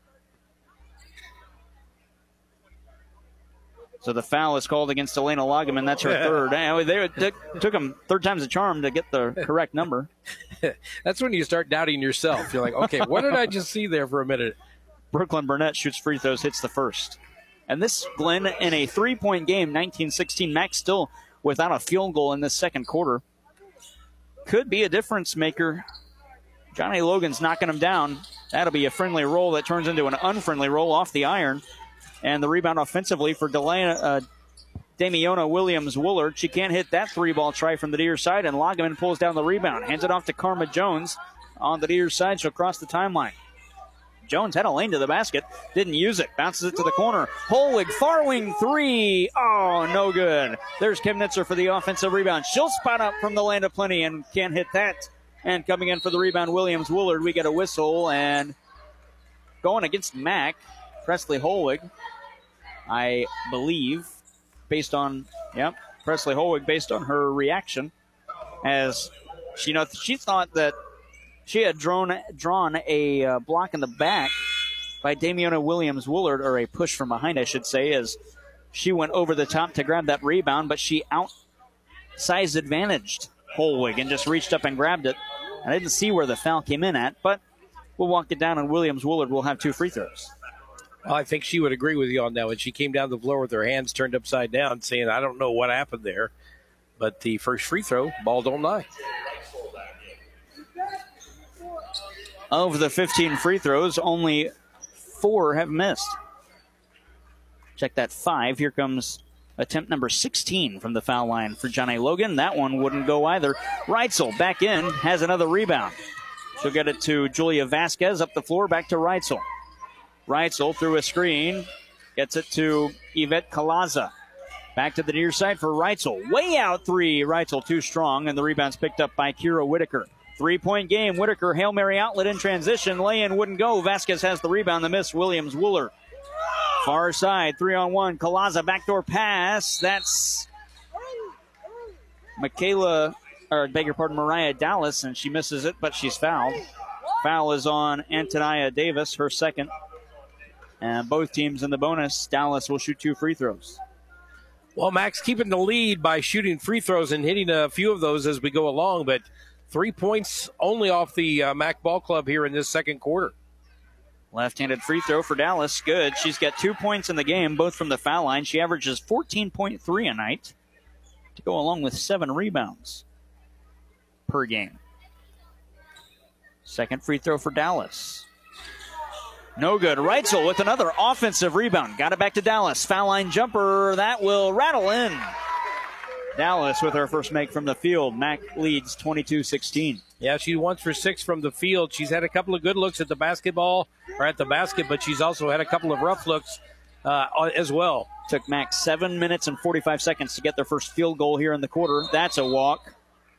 So the foul is called against Elena Lageman. That's her yeah. third. They, it took them third time's a charm to get the correct number. That's when you start doubting yourself. You're like, okay, what did I just see there for a minute? Brooklyn Burnett shoots free throws, hits the first. And this, Glenn, in a three-point game, nineteen sixteen, Max still without a field goal in this second quarter. Could be a difference maker. Johnny Logan's knocking him down. That'll be a friendly roll that turns into an unfriendly roll off the iron. And the rebound offensively for Delana, uh, Damiona Williams-Woolard. She can't hit that three-ball try from the near side, and Lageman pulls down the rebound. Hands it off to Karma Jones on the near side. She'll cross the timeline. Jones had a lane to the basket, didn't use it. Bounces it to the corner. Holwig, far wing three. Oh, no good. There's Kim Nitzer for the offensive rebound. She'll spot up from the land of plenty and can't hit that. And coming in for the rebound, Williams-Woolard. We get a whistle, and going against Mack, Presley Holwig, I believe, based on, yep, Presley Holwig, based on her reaction, as she, you know, she thought that she had drawn, drawn a uh, block in the back by Damiona Williams-Woolard, or a push from behind, I should say, as she went over the top to grab that rebound, but she outsized advantaged Holwig and just reached up and grabbed it. I didn't see where the foul came in at, but we'll walk it down, and Williams-Woolard will have two free throws. Well, I think she would agree with you on that when she came down the floor with her hands turned upside down, saying, I don't know what happened there. But the first free throw, ball don't lie. Of the fifteen free throws, only four have missed. Check that five. Here comes attempt number sixteen from the foul line for Johnny Logan. That one wouldn't go either. Reitzel back in, has another rebound. She'll get it to Julia Vasquez up the floor, back to Reitzel. Reitzel through a screen, gets it to Yvette Calaza. Back to the near side for Reitzel. Way out three. Reitzel too strong, and the rebound's picked up by Kira Whitaker. Three-point game. Whitaker, Hail Mary outlet in transition. Lay-in wouldn't go. Vasquez has the rebound. The miss, Williams-Woolard. Far side, three-on-one. Calaza, backdoor pass. That's Michaela, or beg your pardon, Mariah Dallas, and she misses it, but she's fouled. Foul is on Antonia Davis, her second. And both teams in the bonus. Dallas will shoot two free throws. Well, Max keeping the lead by shooting free throws and hitting a few of those as we go along, but Three points only off the uh, Mac Ball Club here in this second quarter. Left-handed free throw for Dallas. Good. She's got two points in the game, both from the foul line. She averages fourteen point three a night to go along with seven rebounds per game. Second free throw for Dallas. No good. Reitzel with another offensive rebound. Got it back to Dallas. Foul line jumper. That will rattle in. Dallas with her first make from the field. Mac leads twenty-two sixteen. Yeah, she wants for six from the field. She's had a couple of good looks at the basketball, or at the basket, but she's also had a couple of rough looks uh, as well. Took Mac seven minutes and forty-five seconds to get their first field goal here in the quarter. That's a walk.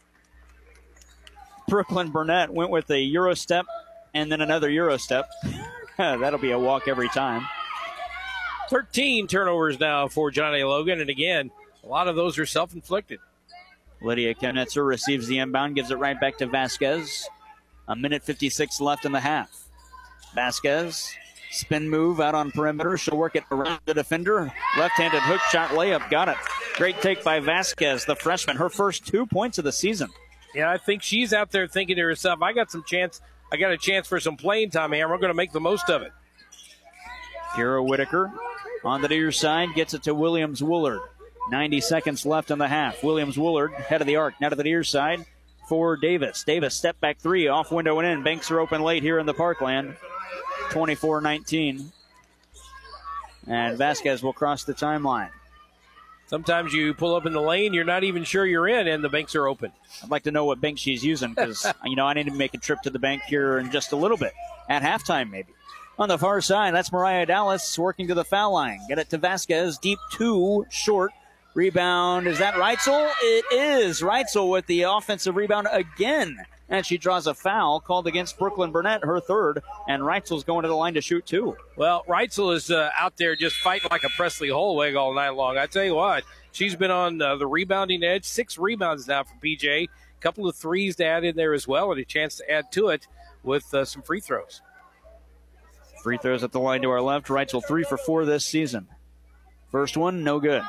Brooklyn Burnett went with a Euro step and then another Euro step. That'll be a walk every time. thirteen turnovers now for Johnny Logan, and again, a lot of those are self-inflicted. Lydia Knetzer receives the inbound, gives it right back to Vasquez. A minute fifty-six left in the half. Vasquez, spin move out on perimeter. She'll work it around the defender. Left-handed hook shot layup, got it. Great take by Vasquez, the freshman. Her first two points of the season. Yeah, I think she's out there thinking to herself, I got some chance. I got a chance for some playing time here. We're going to make the most of it. Kira Whitaker on the near side gets it to Williams Woolard. ninety seconds left in the half. Williams Woolard, head of the arc, now to the near side for Davis. Davis, step back three, off window and in. Banks are open late here in the Parkland. twenty-four nineteen. And Vasquez will cross the timeline. Sometimes you pull up in the lane, you're not even sure you're in, and the banks are open. I'd like to know what bank she's using because, you know, I need to make a trip to the bank here in just a little bit. At halftime, maybe. On the far side, that's Mariah Dallas working to the foul line. Get it to Vasquez. Deep two, short. Rebound. Is that Reitzel? It is. Reitzel with the offensive rebound again. And she draws a foul called against Brooklyn Burnett, her third. And Reitzel's going to the line to shoot two. Well, Reitzel is uh, out there just fighting like a Presley Holweg all night long. I tell you what, she's been on uh, the rebounding edge. Six rebounds now for P J. A couple of threes to add in there as well, and a chance to add to it with uh, some free throws. Free throws at the line to our left. Reitzel three for four this season. First one, no good.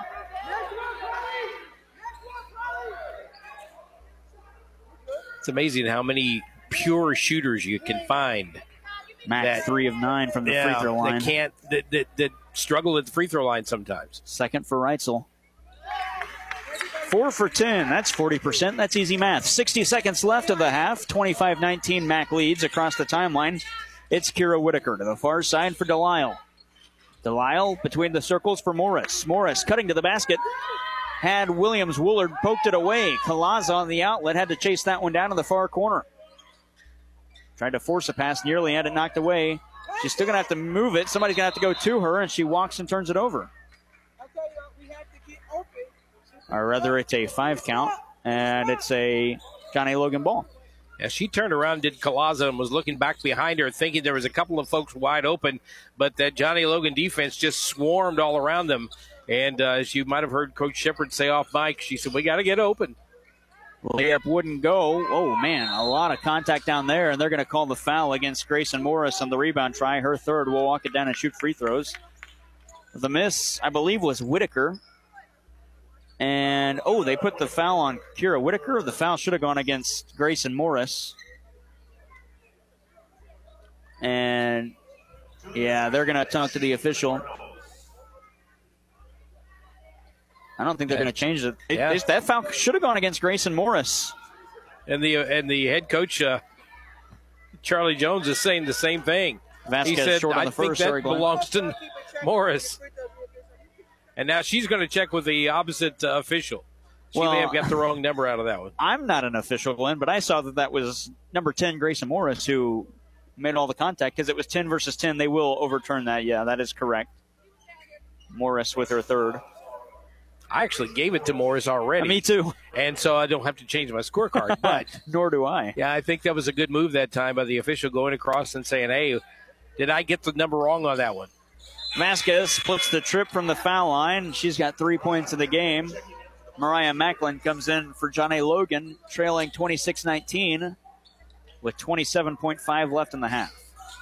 It's amazing how many pure shooters you can find. Mac that, three of nine from the yeah, free throw line. That can't that, that, that struggle at the free throw line sometimes. Second for Reitzel. Four for ten. That's forty percent. That's easy math. sixty seconds left of the half. twenty-five nineteen Mac leads across the timeline. It's Kira Whitaker to the far side for Delisle. Delisle between the circles for Morris. Morris cutting to the basket. Had Williams Woolard poked it away. Kalaza on the outlet had to chase that one down to the far corner. Tried to force a pass, nearly had it knocked away. She's still going to have to move it. Somebody's going to have to go to her, and she walks and turns it over. Or rather, it's a five count, and it's a Johnny Logan ball. Yeah, she turned around, did Kalaza, and was looking back behind her, thinking there was a couple of folks wide open, but that Johnny Logan defense just swarmed all around them. And uh, as you might have heard Coach Shepard say off mic, she said, we got to get open. Layup wouldn't go. Oh, man, a lot of contact down there, and they're going to call the foul against Grayson Morris on the rebound try. Her third will walk it down and shoot free throws. The miss, I believe, was Whitaker. And, oh, they put the foul on Kira Whitaker. The foul should have gone against Grayson Morris. And, yeah, they're going to talk to the official. I don't think they're going to change it. it yeah. That foul should have gone against Grayson Morris. And the uh, and the head coach, uh, Charlie Jones, is saying the same thing. Vasquez he said, short on I the think first. that Sorry, belongs to Morris. And now she's going to check with the opposite uh, official. She well, may have got the wrong number out of that one. I'm not an official, Glenn, but I saw that that was number ten, Grayson Morris, who made all the contact because it was ten versus ten. They will overturn that. Yeah, that is correct. Morris with her third. I actually gave it to Morris already. Me too. And so I don't have to change my scorecard. But nor do I. Yeah, I think that was a good move that time by the official going across and saying, hey, did I get the number wrong on that one? Vasquez splits the trip from the foul line. She's got three points in the game. Mariah Macklin comes in for Johnny Logan, trailing twenty-six nineteen with twenty-seven point five left in the half.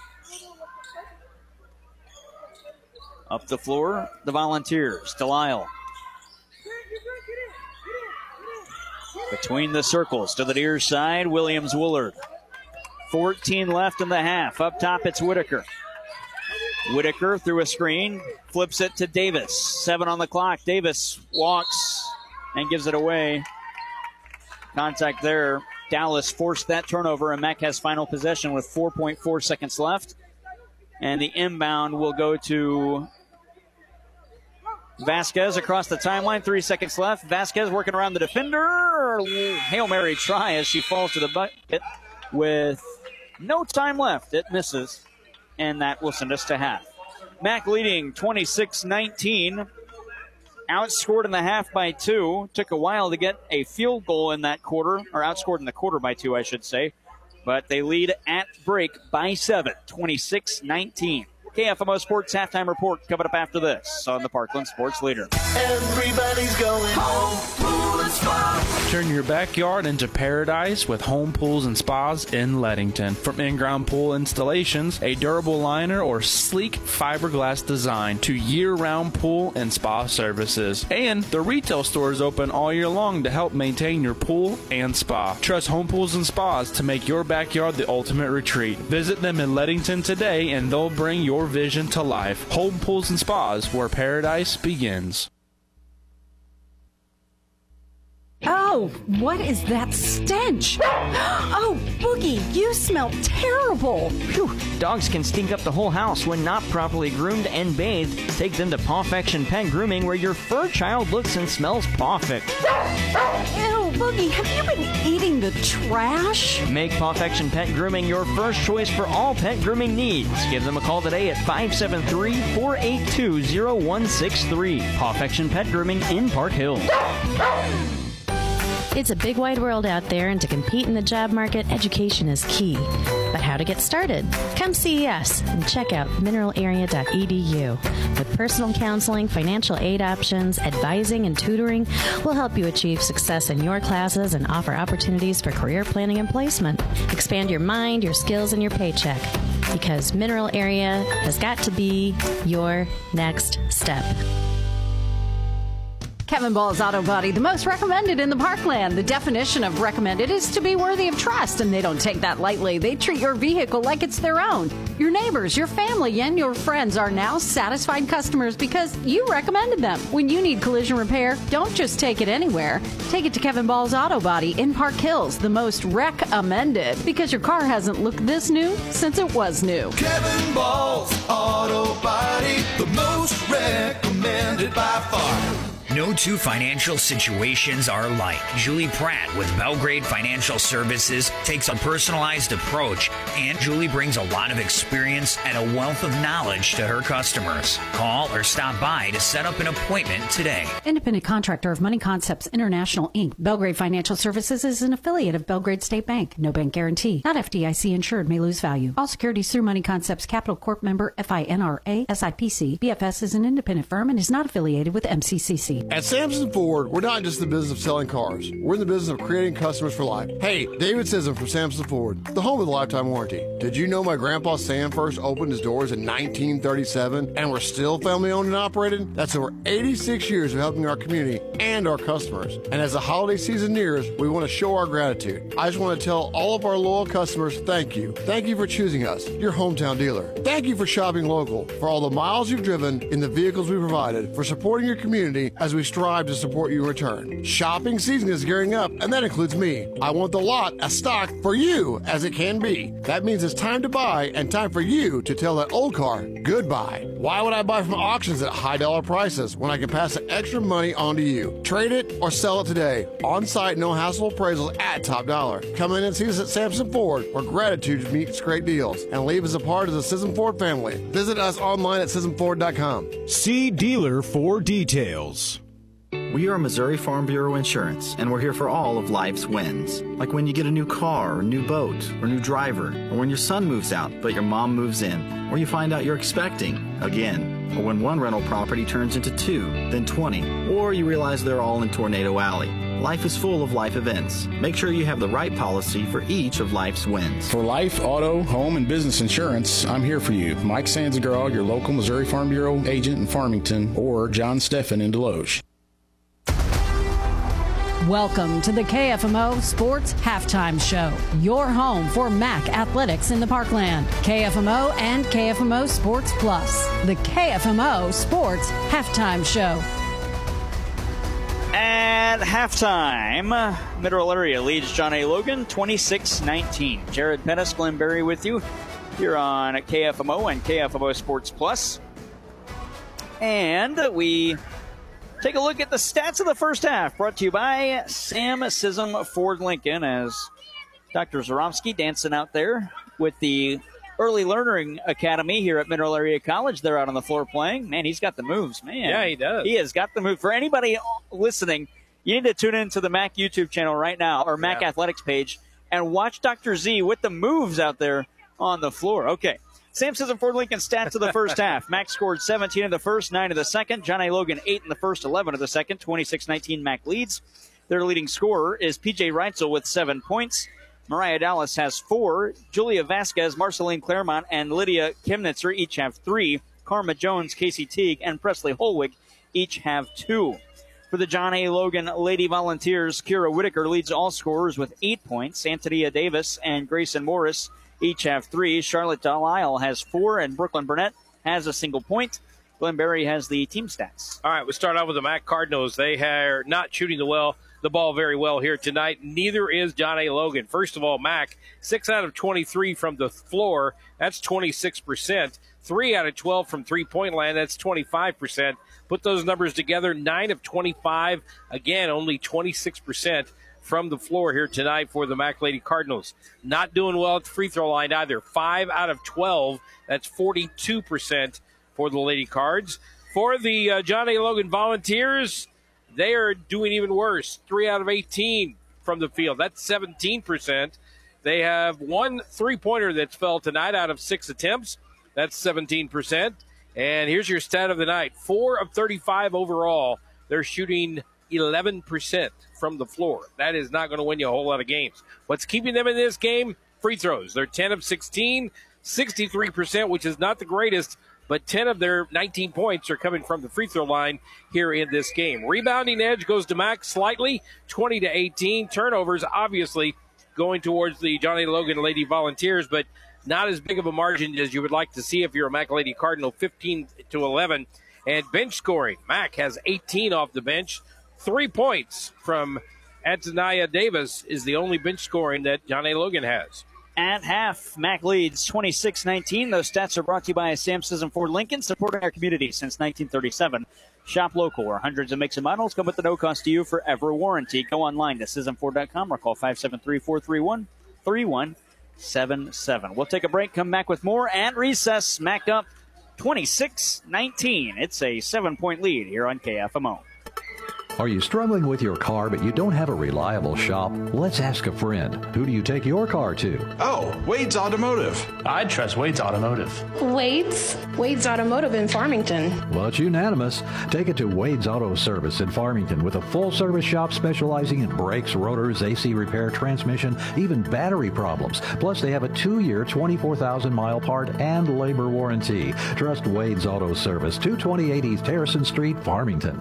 Up the floor, the Volunteers. Delisle. Between the circles to the near side, Williams Woolard. fourteen left in the half. Up top, it's Whitaker. Whitaker through a screen, flips it to Davis. Seven on the clock. Davis walks and gives it away. Contact there. Dallas forced that turnover, and Mac has final possession with four point four seconds left. And the inbound will go to Vasquez across the timeline. Three seconds left. Vasquez working around the defender. Hail Mary try as she falls to the bucket with no time left. It misses, and that will send us to half. Mac leading twenty-six nineteen. Outscored in the half by two. Took a while to get a field goal in that quarter, or outscored in the quarter by two, I should say. But they lead at break by seven, twenty-six nineteen. K F M O Sports Halftime Report coming up after this on the Parkland Sports Leader. Everybody's going home, pool and spa. Turn your backyard into paradise with Home Pools and Spas in Leadington. From in-ground pool installations, a durable liner, or sleek fiberglass design to year-round pool and spa services. And the retail store is open all year long to help maintain your pool and spa. Trust Home Pools and Spas to make your backyard the ultimate retreat. Visit them in Leadington today and they'll bring your vision to life. Home Pools and Spas, where paradise begins. Oh, what is that stench? Oh, Boogie, you smell terrible. Whew. Dogs can stink up the whole house when not properly groomed and bathed. Take them to Pawfection Pet Grooming, where your fur child looks and smells pawfect. Ew, Boogie, have you been eating the trash? Make Pawfection Pet Grooming your first choice for all pet grooming needs. Give them a call today at five seven three, four eight two, zero one six three. Pawfection Pet Grooming in Park Hills. It's a big wide world out there, and to compete in the job market, education is key. But how to get started? Come see us and check out mineral area dot e d u. With personal counseling, financial aid options, advising, and tutoring, we'll help you achieve success in your classes and offer opportunities for career planning and placement. Expand your mind, your skills, and your paycheck. Because Mineral Area has got to be your next step. Kevin Ball's Auto Body, the most recommended in the Parkland. The definition of recommended is to be worthy of trust, and they don't take that lightly. They treat your vehicle like it's their own. Your neighbors, your family, and your friends are now satisfied customers because you recommended them. When you need collision repair, don't just take it anywhere. Take it to Kevin Ball's Auto Body in Park Hills, the most recommended, because your car hasn't looked this new since it was new. Kevin Ball's Auto Body, the most recommended by far. No two financial situations are alike. Julie Pratt with Belgrade Financial Services takes a personalized approach, and Julie brings a lot of experience and a wealth of knowledge to her customers. Call or stop by to set up an appointment today. Independent contractor of Money Concepts International, Incorporated. Belgrade Financial Services is an affiliate of Belgrade State Bank. No bank guarantee. Not F D I C insured. May lose value. All securities through Money Concepts Capital Corp member F I N R A S I P C. B F S is an independent firm and is not affiliated with M C C C. At Sampson Ford, we're not just in the business of selling cars. We're in the business of creating customers for life. Hey, David Sissom from Sampson Ford, the home with a lifetime warranty. Did you know my grandpa Sam first opened his doors in nineteen thirty-seven and we're still family owned and operated? That's over eighty-six years of helping our community and our customers. And as the holiday season nears, we want to show our gratitude. I just want to tell all of our loyal customers thank you. Thank you for choosing us, your hometown dealer. Thank you for shopping local, for all the miles you've driven in the vehicles we provided, for supporting your community as we strive to support you in return. Shopping season is gearing up, and that includes me. I want the lot as stocked for you as it can be. That means it's time to buy and time for you to tell that old car goodbye. Why would I buy from auctions at high dollar prices when I can pass the extra money on to you? Trade it or sell it today. On-site, no hassle appraisals at top dollar. Come in and see us at Sampson Ford, where gratitude meets great deals, and leave as a part of the Sissom Ford family. Visit us online at sissom ford dot com. See dealer for details. We are Missouri Farm Bureau Insurance, and we're here for all of life's wins. Like when you get a new car, or new boat, or new driver, or when your son moves out, but your mom moves in, or you find out you're expecting again, or when one rental property turns into two, then twenty, or you realize they're all in Tornado Alley. Life is full of life events. Make sure you have the right policy for each of life's wins. For life, auto, home, and business insurance, I'm here for you. Mike Sanzagral, your local Missouri Farm Bureau agent in Farmington, or John Steffen in Deloge. Welcome to the K F M O Sports Halftime Show, your home for M A C athletics in the Parkland. K F M O and K F M O Sports Plus, the K F M O Sports Halftime Show. At halftime, Mineral Area leads John A. Logan twenty-six nineteen. Jared Pettis, Glenn Berry with you here on K F M O and K F M O Sports Plus. And we take a look at the stats of the first half, brought to you by Sam Sism Ford Lincoln, as Doctor Zorowski dancing out there with the Early Learning Academy here at Mineral Area College. They're out on the floor playing. Man, he's got the moves, man. Yeah, he does. He has got the move. For anybody listening, you need to tune into the M A C YouTube channel right now, or M A C Yeah. Athletics page, and watch Doctor Z with the moves out there on the floor. Okay. Sam Sism Ford Lincoln stats of the first half. M A C scored seventeen in the first, nine in the second. John A. Logan, eight in the first, eleven in the second. twenty-six nineteen M A C leads. Their leading scorer is P J Reitzel with seven points. Mariah Dallas has four. Julia Vasquez, Marceline Claremont, and Lydia Kimnitzer each have three. Karma Jones, Casey Teague, and Presley Holwig each have two. For the John A. Logan Lady Volunteers, Kira Whitaker leads all scorers with eight points. Antonia Davis and Grayson Morris each have three. Charlotte Delisle has four, and Brooklyn Burnett has a single point. Glenn Berry has the team stats. All right, we start out with the M A C Cardinals. They are not shooting the well, the ball very well here tonight. Neither is John A. Logan. First of all, M A C, six out of twenty-three from the floor. That's twenty-six percent. three out of twelve from three-point land. That's twenty-five percent. Put those numbers together, nine of twenty-five. Again, only twenty-six percent from the floor here tonight for the M A C Lady Cardinals. Not doing well at the free throw line either. five out of twelve. That's forty-two percent for the Lady Cards. For the uh, John A. Logan Volunteers, they are doing even worse. three out of eighteen from the field. That's seventeen percent. They have one three-pointer that's fell tonight out of six attempts. That's seventeen percent. And here's your stat of the night. four of thirty-five overall. They're shooting eleven percent from the floor. That is not going to win you a whole lot of games. What's keeping them in this game? Free throws. They're ten of sixteen, sixty-three percent, which is not the greatest, but ten of their nineteen points are coming from the free throw line here in this game. Rebounding edge goes to M A C slightly, twenty to eighteen. Turnovers, obviously, going towards the John A. Logan Lady Volunteers, but not as big of a margin as you would like to see if you're a M A C Lady Cardinal, fifteen to eleven. And bench scoring, M A C has eighteen off the bench. Three points from Antonia Davis is the only bench scoring that John A. Logan has. At half, M A C leads twenty-six nineteen. Those stats are brought to you by Sam Sism Ford Lincoln, supporting our community since nineteen thirty-seven. Shop local, where hundreds of makes and models come with the no cost to you forever warranty. Go online to sism ford dot com or call five seven three, four three one, three one seven seven. We'll take a break, come back with more at recess. M A C up twenty-six nineteen. It's a seven-point lead here on K F M O. Are you struggling with your car but you don't have a reliable shop? Let's ask a friend. Who do you take your car to? Oh, Wade's Automotive. I'd trust Wade's Automotive. Wade's? Wade's Automotive in Farmington. Well, it's unanimous. Take it to Wade's Auto Service in Farmington with a full-service shop specializing in brakes, rotors, A C repair, transmission, even battery problems. Plus, they have a two-year, twenty-four thousand mile part and labor warranty. Trust Wade's Auto Service, two twenty-eight East Harrison Street, Farmington.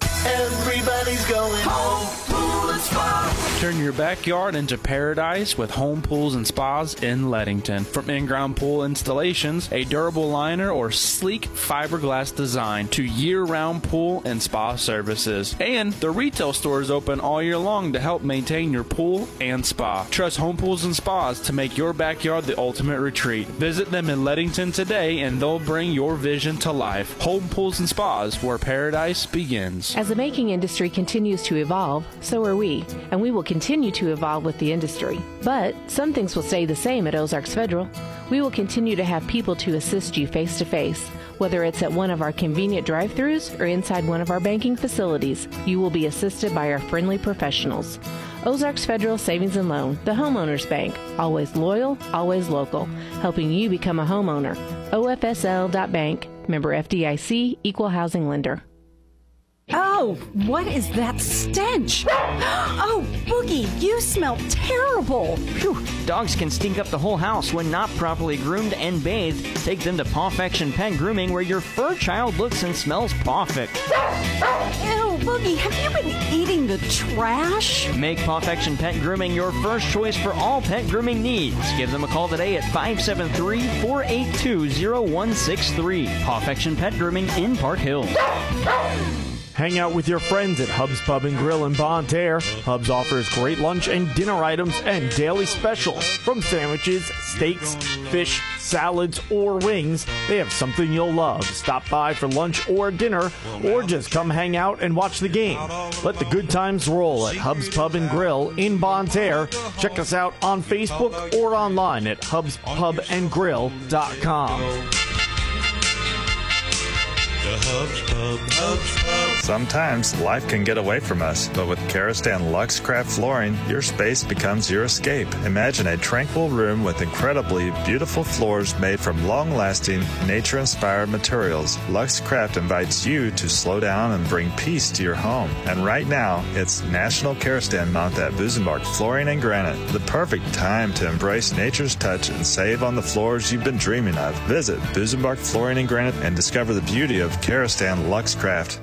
Everybody's going home, pool and spa. Turn your backyard into paradise with Home Pools and Spas in Leadington. From in-ground pool installations, a durable liner, or sleek fiberglass design to year-round pool and spa services. And the retail store is open all year long to help maintain your pool and spa. Trust Home Pools and Spas to make your backyard the ultimate retreat. Visit them in Leadington today and they'll bring your vision to life. Home Pools and Spas, where paradise begins. As the baking industry continues to evolve, so are we, and we will continue to evolve with the industry. But some things will stay the same at Ozarks Federal. We will continue to have people to assist you face-to-face, whether it's at one of our convenient drive-thrus or inside one of our banking facilities. You will be assisted by our friendly professionals. Ozarks Federal Savings and Loan, the homeowner's bank. Always loyal, always local, helping you become a homeowner. O F S L dot bank, member F D I C, equal housing lender. Oh, what is that stench? Oh, Boogie, you smell terrible. Phew, dogs can stink up the whole house when not properly groomed and bathed. Take them to Pawfection Pet Grooming, where your fur child looks and smells pawfect. Ew, Boogie. Boogie, have you been eating the trash? Make Pawfection Pet Grooming your first choice for all pet grooming needs. Give them a call today at five seven three, four eight two, zero one six three. Pawfection Pet Grooming in Park Hills. Hang out with your friends at Hub's Pub and Grill in Bon Terre. Hub's offers great lunch and dinner items and daily specials. From sandwiches, steaks, fish, salads, or wings, they have something you'll love. Stop by for lunch or dinner, or just come hang out and watch the game. Let the good times roll at Hub's Pub and Grill in Bon Terre. Check us out on Facebook or online at hubs pub and grill dot com. Sometimes life can get away from us, but with Karastan Luxcraft flooring, your space becomes your escape. Imagine a tranquil room with incredibly beautiful floors made from long-lasting, nature-inspired materials. Luxcraft invites you to slow down and bring peace to your home. And right now, it's National Karastan Month at Busenbark Flooring and Granite, the perfect time to embrace nature's touch and save on the floors you've been dreaming of. Visit Busenbark Flooring and Granite and discover the beauty of Karastan Luxcraft.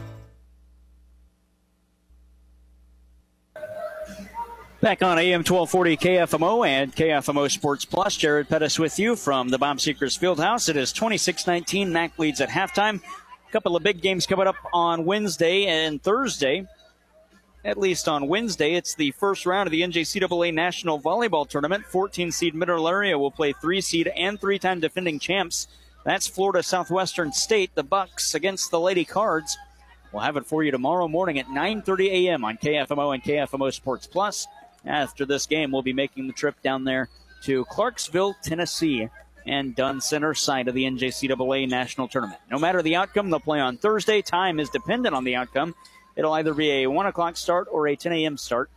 Back on A M twelve forty K F M O and K F M O Sports Plus. Jared Pettis with you from the Bob Seekers Fieldhouse. It is twenty-six nineteen. Mac leads at halftime. A couple of big games coming up on Wednesday and Thursday. At least on Wednesday, it's the first round of the N J C A A National Volleyball Tournament. fourteen seed Mineral Area will play three seed and three-time defending champs. That's Florida Southwestern State, the Bucks against the Lady Cards. We'll have it for you tomorrow morning at nine thirty a.m. on K F M O and K F M O Sports Plus. After this game, we'll be making the trip down there to Clarksville, Tennessee, and Dunn Center site of the N J C A A National Tournament. No matter the outcome, they'll play on Thursday. Time is dependent on the outcome. It'll either be a one o'clock start or a ten a.m. start.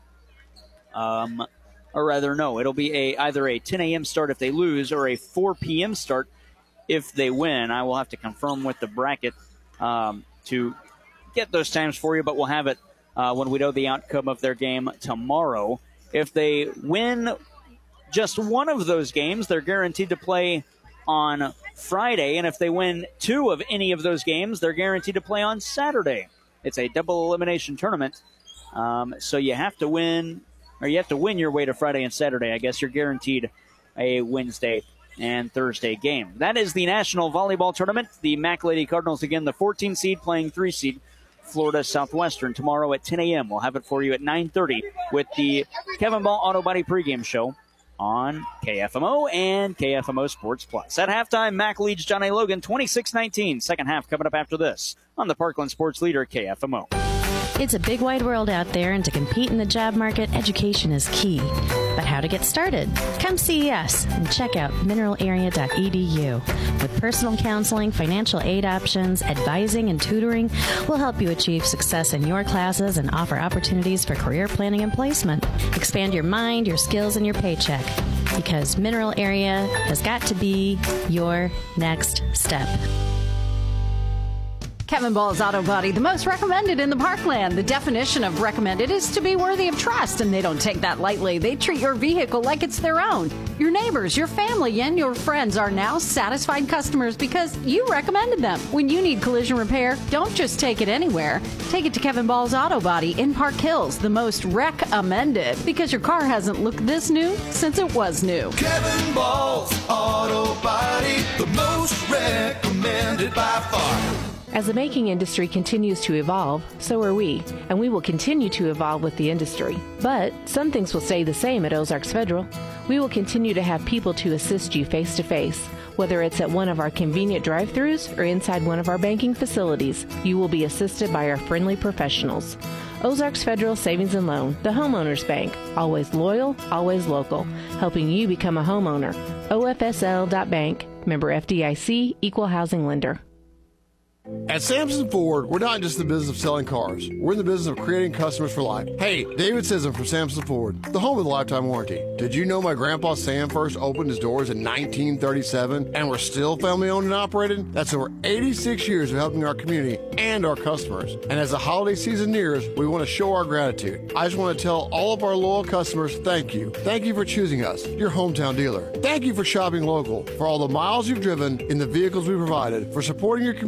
Um, or rather, no, it'll be a either a ten a.m. start if they lose or a four p.m. start if they win. I will have to confirm with the bracket um, to get those times for you, but we'll have it uh, when we know the outcome of their game tomorrow. If they win just one of those games, they're guaranteed to play on Friday, and if they win two of any of those games, they're guaranteed to play on Saturday. It's a double elimination tournament, um, so you have to win, or you have to win your way to Friday and Saturday. I guess you're guaranteed a Wednesday and Thursday game. That is the National Volleyball Tournament. The Mac Lady Cardinals, again, the fourteen seed playing three seed Florida Southwestern tomorrow at ten a.m. We'll have it for you at nine thirty with the Kevin Ball Auto Body pregame show on K F M O and K F M O Sports Plus. At halftime, Mac leads John A. Logan twenty-six nineteen. Second half coming up after this on the Parkland Sports Leader, K F M O. It's a big wide world out there, and to compete in the job market, education is key. But how to get started? Come see us and check out mineral area dot e d u. With personal counseling, financial aid options, advising, and tutoring, we'll help you achieve success in your classes and offer opportunities for career planning and placement. Expand your mind, your skills, and your paycheck, because Mineral Area has got to be your next step. Kevin Ball's Auto Body, the most recommended in the Parkland. The definition of recommended is to be worthy of trust, and they don't take that lightly. They treat your vehicle like it's their own. Your neighbors, your family, and your friends are now satisfied customers because you recommended them. When you need collision repair, don't just take it anywhere. Take it to Kevin Ball's Auto Body in Park Hills, the most recommended, because your car hasn't looked this new since it was new. Kevin Ball's Auto Body, the most recommended by far. As the banking industry continues to evolve, so are we, and we will continue to evolve with the industry. But some things will stay the same at Ozarks Federal. We will continue to have people to assist you face-to-face, whether it's at one of our convenient drive-thrus or inside one of our banking facilities. You will be assisted by our friendly professionals. Ozarks Federal Savings and Loan, the homeowner's bank. Always loyal, always local, helping you become a homeowner. O F S L dot bank, member F D I C, equal housing lender. At Samson Ford, we're not just in the business of selling cars. We're in the business of creating customers for life. Hey, David Sisson from Samson Ford, the home of the lifetime warranty. Did you know my grandpa Sam first opened his doors in nineteen thirty-seven and we're still family owned and operated? That's over eighty-six years of helping our community and our customers. And as the holiday season nears, we want to show our gratitude. I just want to tell all of our loyal customers thank you. Thank you for choosing us, your hometown dealer. Thank you for shopping local, for all the miles you've driven in the vehicles we provided, for supporting your community,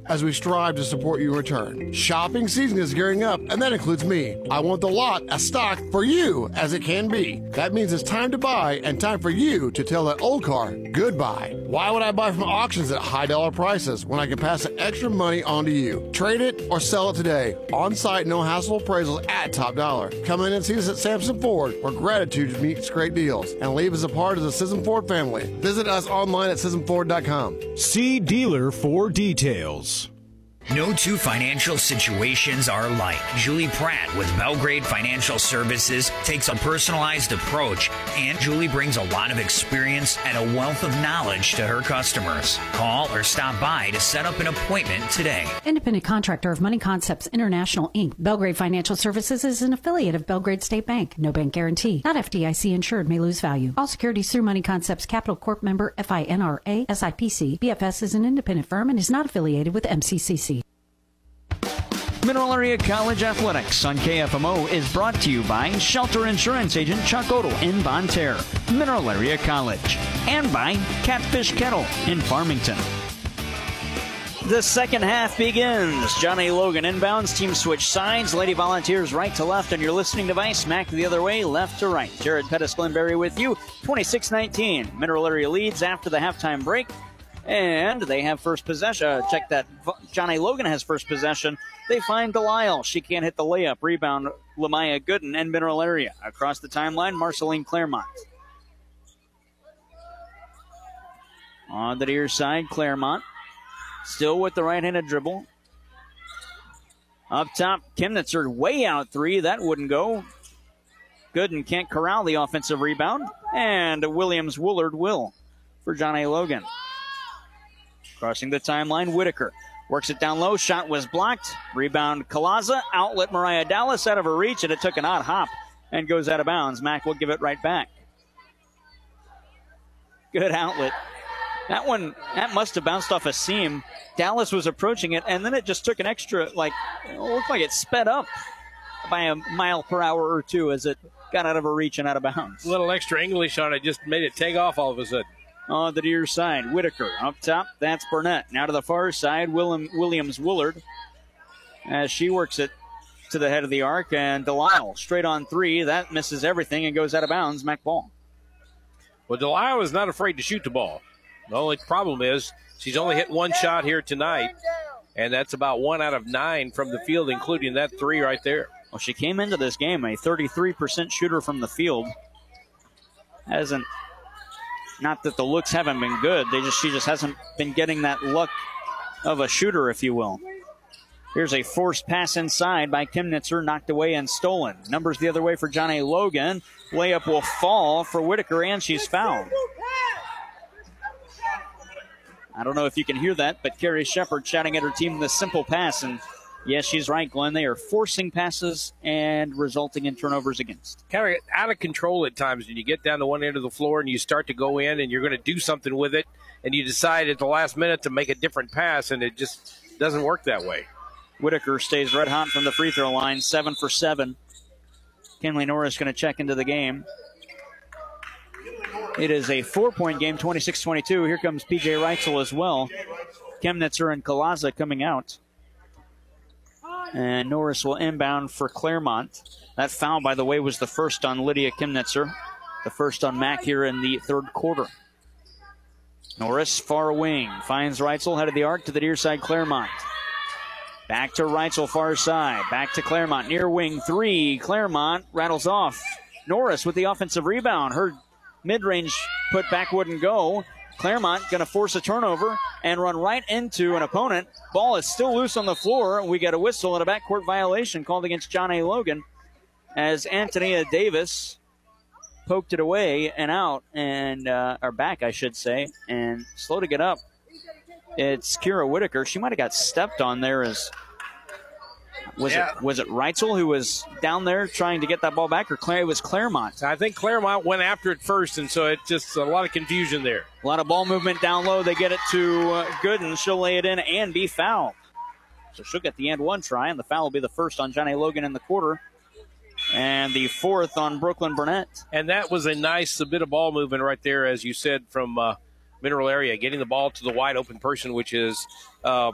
as we strive to support you in return. Shopping season is gearing up, and that includes me. I want the lot as stock for you as it can be. That means it's time to buy and time for you to tell that old car goodbye. Why would I buy from auctions at high dollar prices when I can pass the extra money on to you? Trade it or sell it today. On-site, no hassle appraisals at Top Dollar. Come in and see us at Sampson Ford, where gratitude meets great deals, and leave as a part of the Sisson Ford family. Visit us online at sisson ford dot com. See dealer for details. No two financial situations are alike. Julie Pratt with Belgrade Financial Services takes a personalized approach, and Julie brings a lot of experience and a wealth of knowledge to her customers. Call or stop by to set up an appointment today. Independent contractor of Money Concepts International, Incorporated. Belgrade Financial Services is an affiliate of Belgrade State Bank. No bank guarantee. Not F D I C insured. May lose value. All securities through Money Concepts Capital Corp member F I N R A S I P C. B F S is an independent firm and is not affiliated with M C C C. Mineral Area College Athletics on K F M O is brought to you by Shelter Insurance Agent Chuck Odell in Bonne Terre, Mineral Area College, and by Catfish Kettle in Farmington. The second half begins. Johnny Logan inbounds, team switch sides, Lady Volunteers right to left on your listening device, Mac the other way, left to right. Jared Pettis-Glenberry with you, twenty-six nineteen. Mineral Area leads after the halftime break. And they have first possession. Uh, check that. Johnny Logan has first possession. They find Delisle. She can't hit the layup. Rebound, Lamaya Gooden and Mineral Area. Across the timeline, Marceline Claremont. On the near side, Claremont. Still with the right-handed dribble. Up top, Chemnitzer way out three. That wouldn't go. Gooden can't corral the offensive rebound. And Williams-Woolard will for Johnny Logan. Crossing the timeline, Whitaker works it down low. Shot was blocked. Rebound, Colaza. Outlet, Mariah Dallas out of her reach, and it took an odd hop and goes out of bounds. Mack will give it right back. Good outlet. That one, that must have bounced off a seam. Dallas was approaching it, and then it just took an extra, like, it looked like it sped up by a mile per hour or two as it got out of her reach and out of bounds. A little extra English on it just made it take off all of a sudden. On the near side, Whitaker up top. That's Burnett. Now to the far side, Willem, Williams-Woolard as she works it to the head of the arc. And Delisle straight on three. That misses everything and goes out of bounds. Mac ball. Well, Delisle is not afraid to shoot the ball. The only problem is she's only hit one shot here tonight, and that's about one out of nine from the field, including that three right there. Well, she came into this game a thirty-three percent shooter from the field. Hasn't. Not that the looks haven't been good. They just she just hasn't been getting that look of a shooter, if you will. Here's a forced pass inside by Chemnitzer, knocked away and stolen. Numbers the other way for Johnny Logan. Layup will fall for Whitaker, and she's fouled. I don't know if you can hear that, but Carrie Shepard shouting at her team the simple pass. And yes, she's right, Glenn. They are forcing passes and resulting in turnovers against. Kind of out of control at times when you get down to one end of the floor and you start to go in and you're going to do something with it, and you decide at the last minute to make a different pass, and it just doesn't work that way. Whitaker stays red hot from the free throw line, seven for seven. Kinley Norris going to check into the game. It is a four-point game, twenty-six twenty-two. Here comes P J Reitzel as well. Chemnitzer and Colaza coming out. And Norris will inbound for Claremont. That foul, by the way, was the first on Lydia Chemnitzer. The first on Mack here in the third quarter. Norris, far wing, finds Reitzel, head of the arc to the near side, Claremont. Back to Reitzel, far side. Back to Claremont, near wing three. Claremont rattles off. Norris with the offensive rebound. Her mid-range put back wouldn't go. Claremont going to force a turnover and run right into an opponent. Ball is still loose on the floor. We get a whistle and a backcourt violation called against John A. Logan as Antonia Davis poked it away and out, and uh, or back, I should say, and slow to get up. It's Kira Whitaker. She might have got stepped on there as Was yeah. it was it Reitzel who was down there trying to get that ball back, or Claire, it was Claremont? I think Claremont went after it first, and so it's just a lot of confusion there. A lot of ball movement down low. They get it to uh, Gooden. She'll lay it in and be fouled. So she'll get the and one try, and the foul will be the first on Johnny Logan in the quarter, and the fourth on Brooklyn Burnett. And that was a nice a bit of ball movement right there, as you said, from uh, Mineral Area, getting the ball to the wide open person, which is um,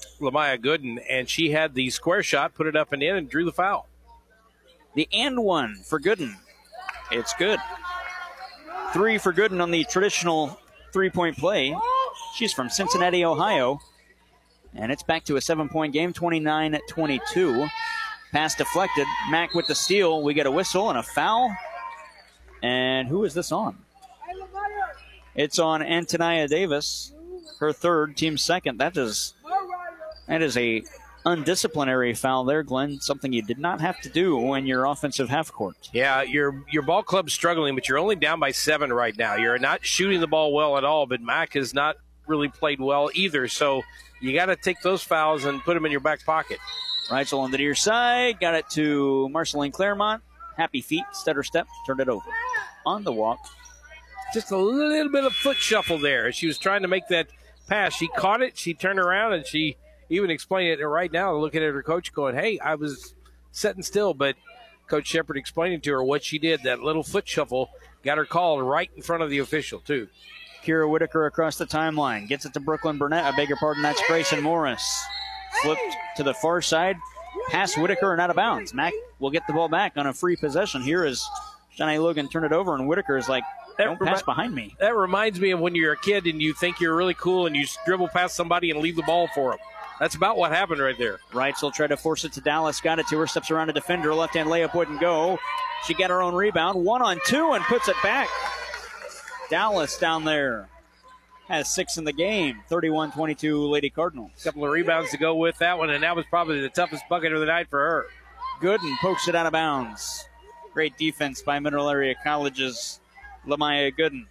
Lamaya Gooden, and she had the square shot, put it up and in, and drew the foul. The and one for Gooden. It's good. Three for Gooden on the traditional three-point play. She's from Cincinnati, Ohio. And it's back to a seven-point game, twenty-nine twenty-two. Pass deflected. Mack with the steal. We get a whistle and a foul. And who is this on? It's on Antonia Davis, her third, team second. That is, that is a undisciplinary foul there, Glenn. Something you did not have to do when you're offensive half court. Yeah, your your ball club's struggling, but you're only down by seven right now. You're not shooting the ball well at all, but Mack has not really played well either. So you got to take those fouls and put them in your back pocket. Reitzel on the near side. Got it to Marceline Claremont. Happy feet, stutter step, turned it over. On the walk. Just a little bit of foot shuffle there. She was trying to make that pass. She caught it. She turned around, and she even explained it right now, looking at her coach going, hey, I was sitting still. But Coach Shepard explaining to her what she did. That little foot shuffle got her called right in front of the official, too. Kira Whitaker across the timeline. Gets it to Brooklyn Burnett. I beg your pardon, that's Grayson Morris. Flipped to the far side. Pass Whitaker and out of bounds. Mack will get the ball back on a free possession. Here is Johnny Logan turn it over, and Whitaker is like, don't that pass remi- behind me. That reminds me of when you're a kid and you think you're really cool and you dribble past somebody and leave the ball for them. That's about what happened right there. Reitzel tried to force it to Dallas. Got it to her. Steps around a defender. Left-hand layup wouldn't go. She got her own rebound. One on two and puts it back. Dallas down there has six in the game. thirty-one twenty-two Lady Cardinals. A couple of rebounds to go with that one, and that was probably the toughest bucket of the night for her. Gooden pokes it out of bounds. Great defense by Mineral Area College's Lamaya Gooden.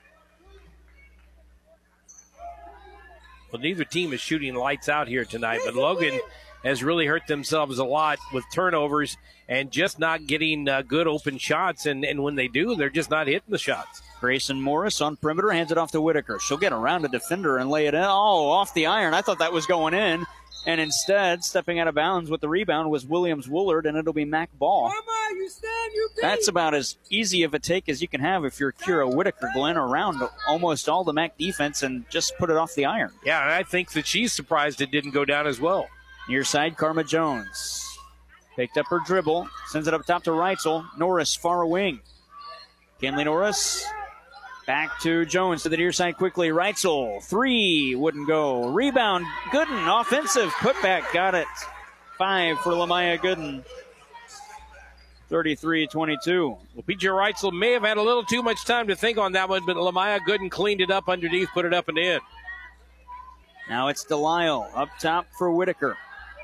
Well, neither team is shooting lights out here tonight, but Logan has really hurt themselves a lot with turnovers and just not getting uh, good open shots, and, and when they do, they're just not hitting the shots. Grayson Morris on perimeter, hands it off to Whitaker. She'll get around a defender and lay it in. Oh, off the iron. I thought that was going in. And instead, stepping out of bounds with the rebound was Williams Woolard, and it'll be Mac ball. Mama, you stand, you That's about as easy of a take as you can have if you're Kira Whitaker, Glenn, around almost all the Mac defense and just put it off the iron. Yeah, and I think that she's surprised it didn't go down as well. Near side, Karma Jones. Picked up her dribble, sends it up top to Reitzel. Norris, far wing. Kenley Norris. Back to Jones to the near side quickly. Reitzel, three, wouldn't go. Rebound, Gooden, offensive putback, got it. Five for Lamaya Gooden. thirty-three twenty-two. Well, P J Reitzel may have had a little too much time to think on that one, but Lamaya Gooden cleaned it up underneath, put it up and in. Now it's Delisle up top for Whitaker.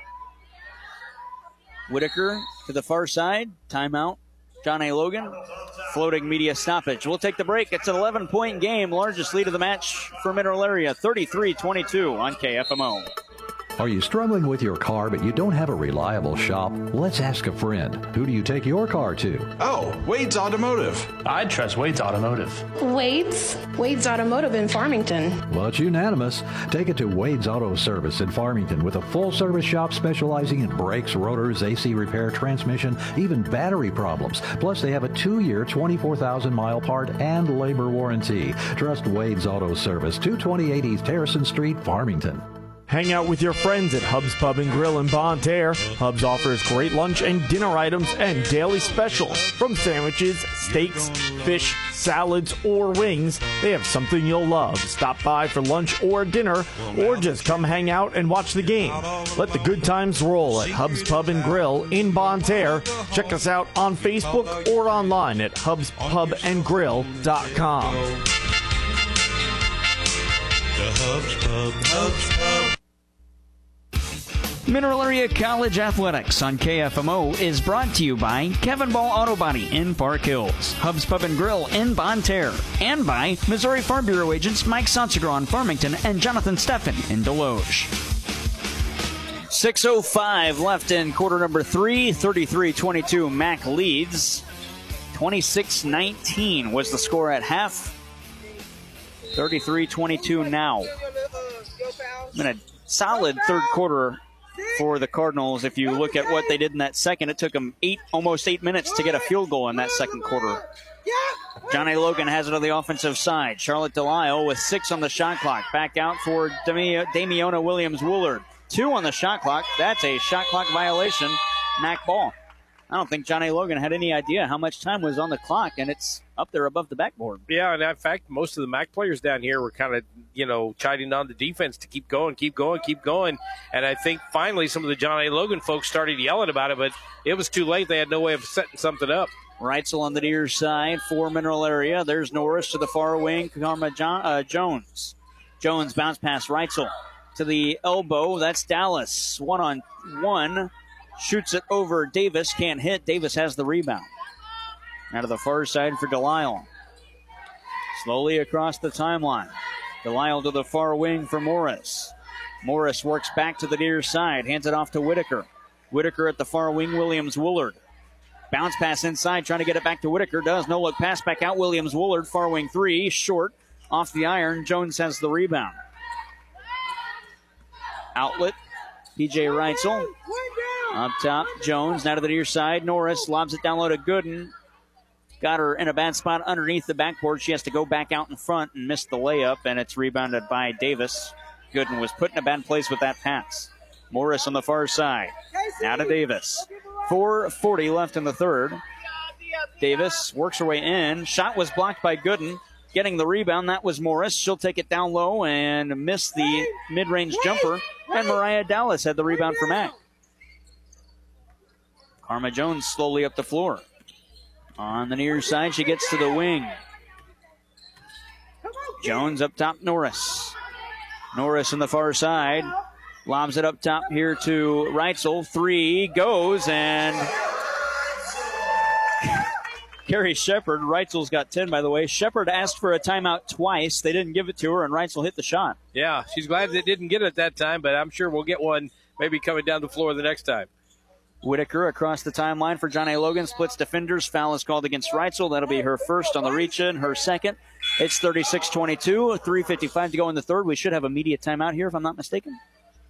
Whitaker to the far side. Timeout. John A. Logan. Floating media stoppage. We'll take the break. It's an eleven-point game. Largest lead of the match for Mineral Area. thirty-three twenty-two on K F M O. Are you struggling with your car but you don't have a reliable shop? Let's ask a friend. Who do you take your car to? Oh, Wade's Automotive. I'd trust Wade's Automotive. Wade's? Wade's Automotive in Farmington. Well, it's unanimous. Take it to Wade's Auto Service in Farmington with a full-service shop specializing in brakes, rotors, A C repair, transmission, even battery problems. Plus, they have a two-year, twenty-four thousand mile part and labor warranty. Trust Wade's Auto Service, two twenty-eight East Harrison Street, Farmington. Hang out with your friends at Hub's Pub and Grill in Bon Terre. Hub's offers great lunch and dinner items and daily specials. From sandwiches, steaks, fish, salads, or wings, they have something you'll love. Stop by for lunch or dinner, or just come hang out and watch the game. Let the good times roll at Hub's Pub and Grill in Bon Terre. Check us out on Facebook or online at hubs pub and grill dot com. The Hub's Pub, Hub's Pub. Mineral Area College Athletics on K F M O is brought to you by Kevin Ball Auto Body in Park Hills, Hub's Pub and Grill in Bon Terre, and by Missouri Farm Bureau agents Mike Sonsegra in Farmington and Jonathan Steffen in Deloge. six oh five left in quarter number three, thirty-three twenty-two. Mac leads. twenty-six nineteen was the score at half. thirty-three twenty-two now. Been a solid third quarter for the Cardinals. If you look at what they did in that second, it took them eight, almost eight minutes to get a field goal in that second quarter. John A. Logan has it on the offensive side. Charlotte Delisle with six on the shot clock. Back out for Dami- Damiona Williams-Woolard. Two on the shot clock. That's a shot clock violation. Mac ball. I don't think John A. Logan had any idea how much time was on the clock, and it's up there above the backboard. Yeah, and in fact, most of the M A C players down here were kind of, you know, chiding on the defense to keep going, keep going, keep going. And I think finally some of the John A. Logan folks started yelling about it, but it was too late. They had no way of setting something up. Reitzel on the near side for Mineral Area. There's Norris to the far wing. Karma John, uh, Jones. Jones bounce pass Reitzel to the elbow. That's Dallas. One on one. Shoots it over Davis. Can't hit. Davis has the rebound. Out of the far side for Delisle. Slowly across the timeline. Delisle to the far wing for Morris. Morris works back to the near side. Hands it off to Whitaker. Whitaker at the far wing. Williams Woolard. Bounce pass inside. Trying to get it back to Whitaker. Does. No look pass back out. Williams Woolard. Far wing three. Short. Off the iron. Jones has the rebound. Outlet. P J Reitzel. Up top, Jones. Now to the near side. Norris lobs it down low to Gooden. Got her in a bad spot underneath the backboard. She has to go back out in front and miss the layup, and it's rebounded by Davis. Gooden was put in a bad place with that pass. Morris on the far side. Now to Davis. four forty left in the third. Davis works her way in. Shot was blocked by Gooden. Getting the rebound, that was Morris. She'll take it down low and miss the mid-range jumper. And Mariah Dallas had the rebound for Mac. Karma Jones slowly up the floor. On the near side, she gets to the wing. Jones up top, Norris. Norris on the far side. Lobs it up top here to Reitzel. Three goes, and Carrie Shepard. Reitzel's got ten, by the way. Shepard asked for a timeout twice. They didn't give it to her, and Reitzel hit the shot. Yeah, she's glad they didn't get it that time, but I'm sure we'll get one maybe coming down the floor the next time. Whitaker across the timeline for John A. Logan. Splits defenders. Foul is called against Reitzel. That'll be her first on the reach-in, her second. It's thirty-six twenty-two, three fifty-five to go in the third. We should have a media timeout here, if I'm not mistaken.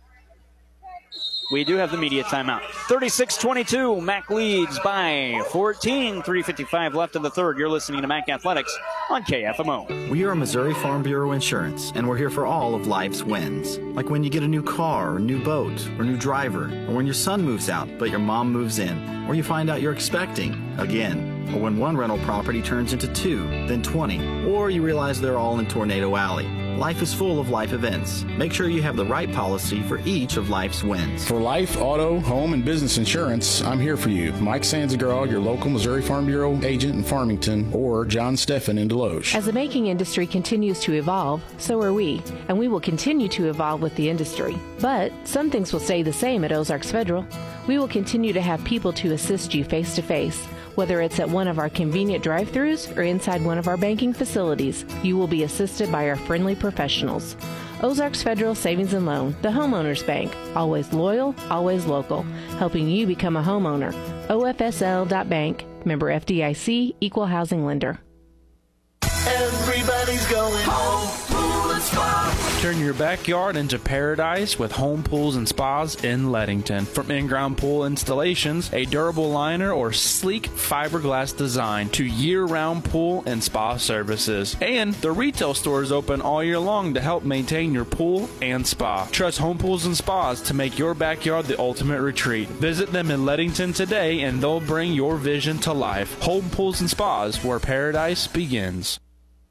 We do have the media timeout. thirty-six twenty-two, Mac leads by fourteen. three fifty-five left in the third. You're listening to Mac Athletics on K F M O. We are Missouri Farm Bureau Insurance, and we're here for all of life's wins. Like when you get a new car, or new boat, or new driver, or when your son moves out, but your mom moves in, or you find out you're expecting again. Or when one rental property turns into two, then twenty, or you realize they're all in Tornado Alley. Life is full of life events. Make sure you have the right policy for each of life's wins. For life, auto, home, and business insurance, I'm here for you. Mike Sanzagral, your local Missouri Farm Bureau agent in Farmington, or John Steffen in Deloge. As the banking industry continues to evolve, so are we, and we will continue to evolve with the industry. But some things will stay the same at Ozarks Federal. We will continue to have people to assist you face-to-face. Whether it's at one of our convenient drive-thrus or inside one of our banking facilities, you will be assisted by our friendly professionals. Ozarks Federal Savings and Loan, the homeowner's bank. Always loyal, always local. Helping you become a homeowner. O F S L dot bank. Member F D I C, Equal Housing Lender. Everybody's going home, pool and spa. Turn your backyard into paradise with Home Pools and Spas in Leadington. From in-ground pool installations, a durable liner, or sleek fiberglass design to year-round pool and spa services. And the retail store is open all year long to help maintain your pool and spa. Trust Home Pools and Spas to make your backyard the ultimate retreat. Visit them in Leadington today and they'll bring your vision to life. Home Pools and Spas, where paradise begins.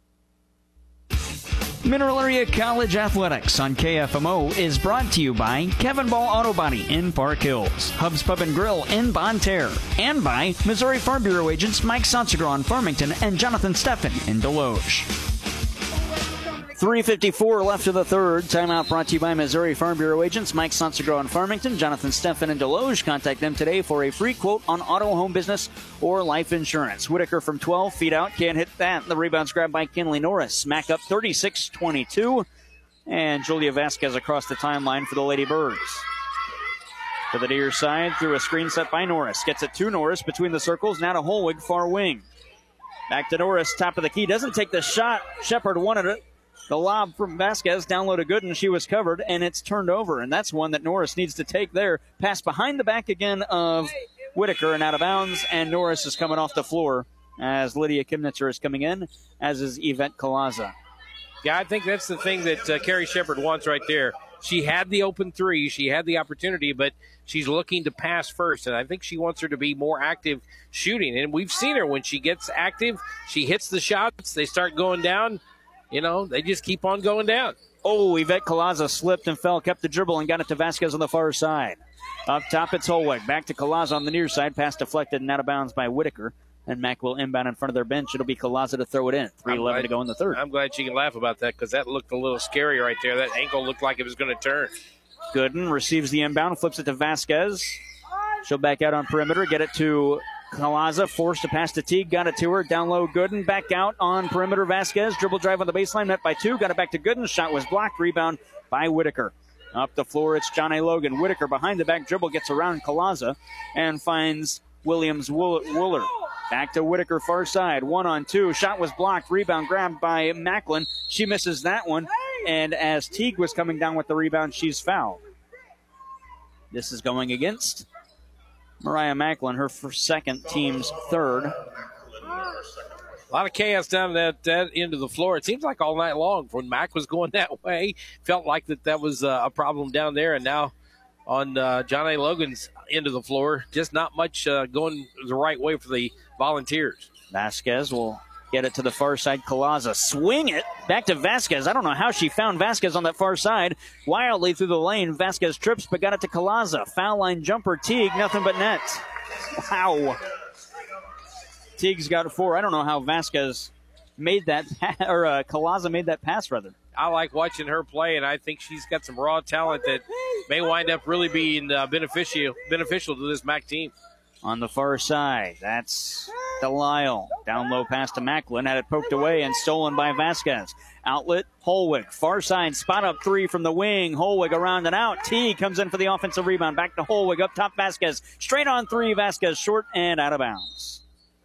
Mineral Area College Athletics on K F M O is brought to you by Kevin Ball Auto Body in Park Hills, Hub's Pub and Grill in Bonne Terre, and by Missouri Farm Bureau agents Mike Sansegraw in Farmington and Jonathan Steffen in Deloge. three fifty-four left of the third. Timeout brought to you by Missouri Farm Bureau agents Mike Sansegraw in Farmington, Jonathan Steffen in Deloge. Contact them today for a free quote on auto, home business, or life insurance. Whitaker from twelve feet out. Can't hit that. The rebound's grabbed by Kinley Norris. Smack up thirty-six twenty-two. And Julia Vasquez across the timeline for the Lady Birds. To the near side through a screen set by Norris. Gets it to Norris between the circles. Now to Holwig, far wing. Back to Norris, top of the key. Doesn't take the shot. Shepard wanted it. The lob from Vasquez down low to Gooden. She was covered, and it's turned over. And that's one that Norris needs to take there. Pass behind the back again of Whitaker and out of bounds. And Norris is coming off the floor as Lydia Kimnitzer is coming in, as is Yvette Colaza. Yeah, I think that's the thing that uh, Carrie Shepard wants right there. she had the open three. She had the opportunity, but she's looking to pass first, and I think she wants her to be more active shooting. And we've seen her when she gets active, she hits the shots, they start going down. You know, they just keep on going down. Oh, Yvette Collaza slipped and fell, kept the dribble, and got it to Vasquez on the far side. Up top, it's Holwick. Back to Collaza on the near side. Pass deflected and out of bounds by Whitaker. And Mack will inbound in front of their bench. It'll be Collaza to throw it in. three eleven to go in the third. I'm glad she can laugh about that because that looked a little scary right there. That ankle looked like it was going to turn. Gooden receives the inbound, flips it to Vasquez. She'll back out on perimeter, get it to Collaza, forced to pass to Teague, got it to her. Down low, Gooden. Back out on perimeter, Vasquez. Dribble drive on the baseline, met by two. Got it back to Gooden. Shot was blocked. Rebound by Whitaker. Up the floor, it's John A. Logan. Whitaker behind the back dribble, gets around Collaza and finds Williams Wooler. Back to Whitaker, far side. One on two. Shot was blocked. Rebound grabbed by Macklin. She misses that one. And as Teague was coming down with the rebound, she's fouled. This is going against Mariah Macklin, her first, second, team's third. A lot of chaos down that, that end of the floor. It seems like all night long when Mack was going that way, felt like that that was uh, a problem down there. And now on uh, John A. Logan's end of the floor, just not much uh, going the right way for the Volunteers. Vasquez will get it to the far side. Collaza swing it back to Vasquez. I don't know how she found Vasquez on that far side. Wildly through the lane. Vasquez trips, but got it to Collaza. Foul line jumper. Teague, nothing but net. Wow. Teague's got four. I don't know how Vasquez made that, or uh, Collaza made that pass, rather. I like watching her play, and I think she's got some raw talent that may wind up really being uh, beneficial beneficial to this Mac team. On the far side, that's Delisle. Down low pass to Macklin. Had it poked away and stolen by Vasquez. Outlet, Holwick. Far side, spot up three from the wing. Holwick around and out. T comes in for the offensive rebound. Back to Holwick. Up top, Vasquez. Straight on three. Vasquez short and out of bounds.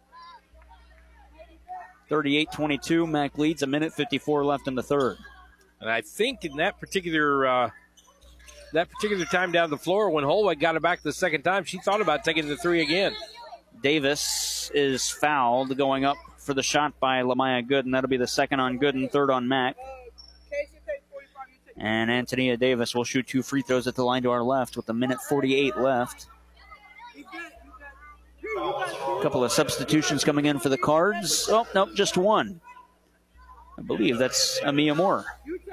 thirty-eight twenty-two. Mac leads. A minute fifty-four left in the third. And I think in that particular uh, that particular time down the floor, when Holwick got it back the second time, she thought about taking the three again. Davis is fouled going up for the shot by Lamaya Gooden. That'll be the second on Gooden, third on Mack. And Antonia Davis will shoot two free throws at the line to our left with a minute forty-eight left. A couple of substitutions coming in for the Cards. Oh, nope, just one. I believe that's Amia Moore.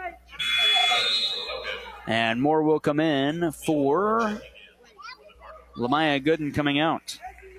And Moore will come in for Lamaya Gooden coming out.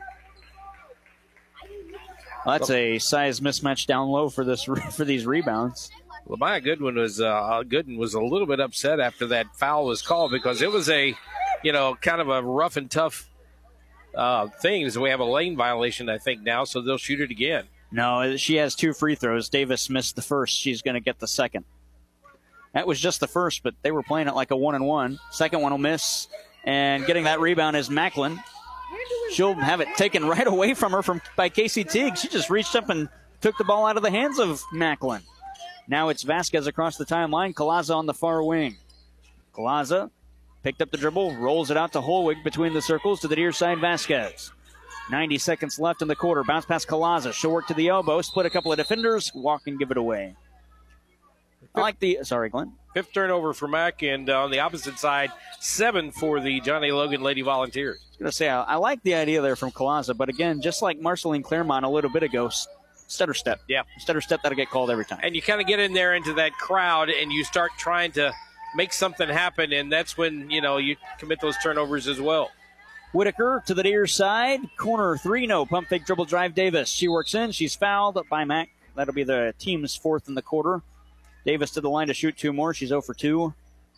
Well, that's a size mismatch down low for this for these rebounds. Lamaya Gooden was uh, Gooden was a little bit upset after that foul was called because it was a, you know, kind of a rough and tough uh, thing. So we have a lane violation, I think, now, so they'll shoot it again. No, she has two free throws. Davis missed the first. She's going to get the second. That was just the first, but they were playing it like a one and one. Second one will miss, and getting that rebound is Macklin. She'll have it taken right away from her from by Casey Teague. She just reached up and took the ball out of the hands of Macklin. Now it's Vasquez across the timeline. Collaza on the far wing. Collaza picked up the dribble, rolls it out to Holwig between the circles to the near side. Vasquez. ninety seconds left in the quarter. Bounce past Collaza. She'll work to the elbow. Split a couple of defenders. Walk and give it away. I like the... Sorry, Glenn. Fifth turnover for Mack, and uh, on the opposite side, seven for the John A. Logan Lady Volunteers. I was going to say, I, I like the idea there from Collaza, but again, just like Marceline Claremont a little bit ago, stutter step. Yeah. Stutter step, that'll get called every time. And you kind of get in there into that crowd, and you start trying to make something happen, and that's when, you know, you commit those turnovers as well. Whitaker to the near side. Corner three, no. Pump fake dribble drive Davis. She works in. She's fouled by Mack. That'll be the team's fourth in the quarter. Davis to the line to shoot two more. She's zero for two.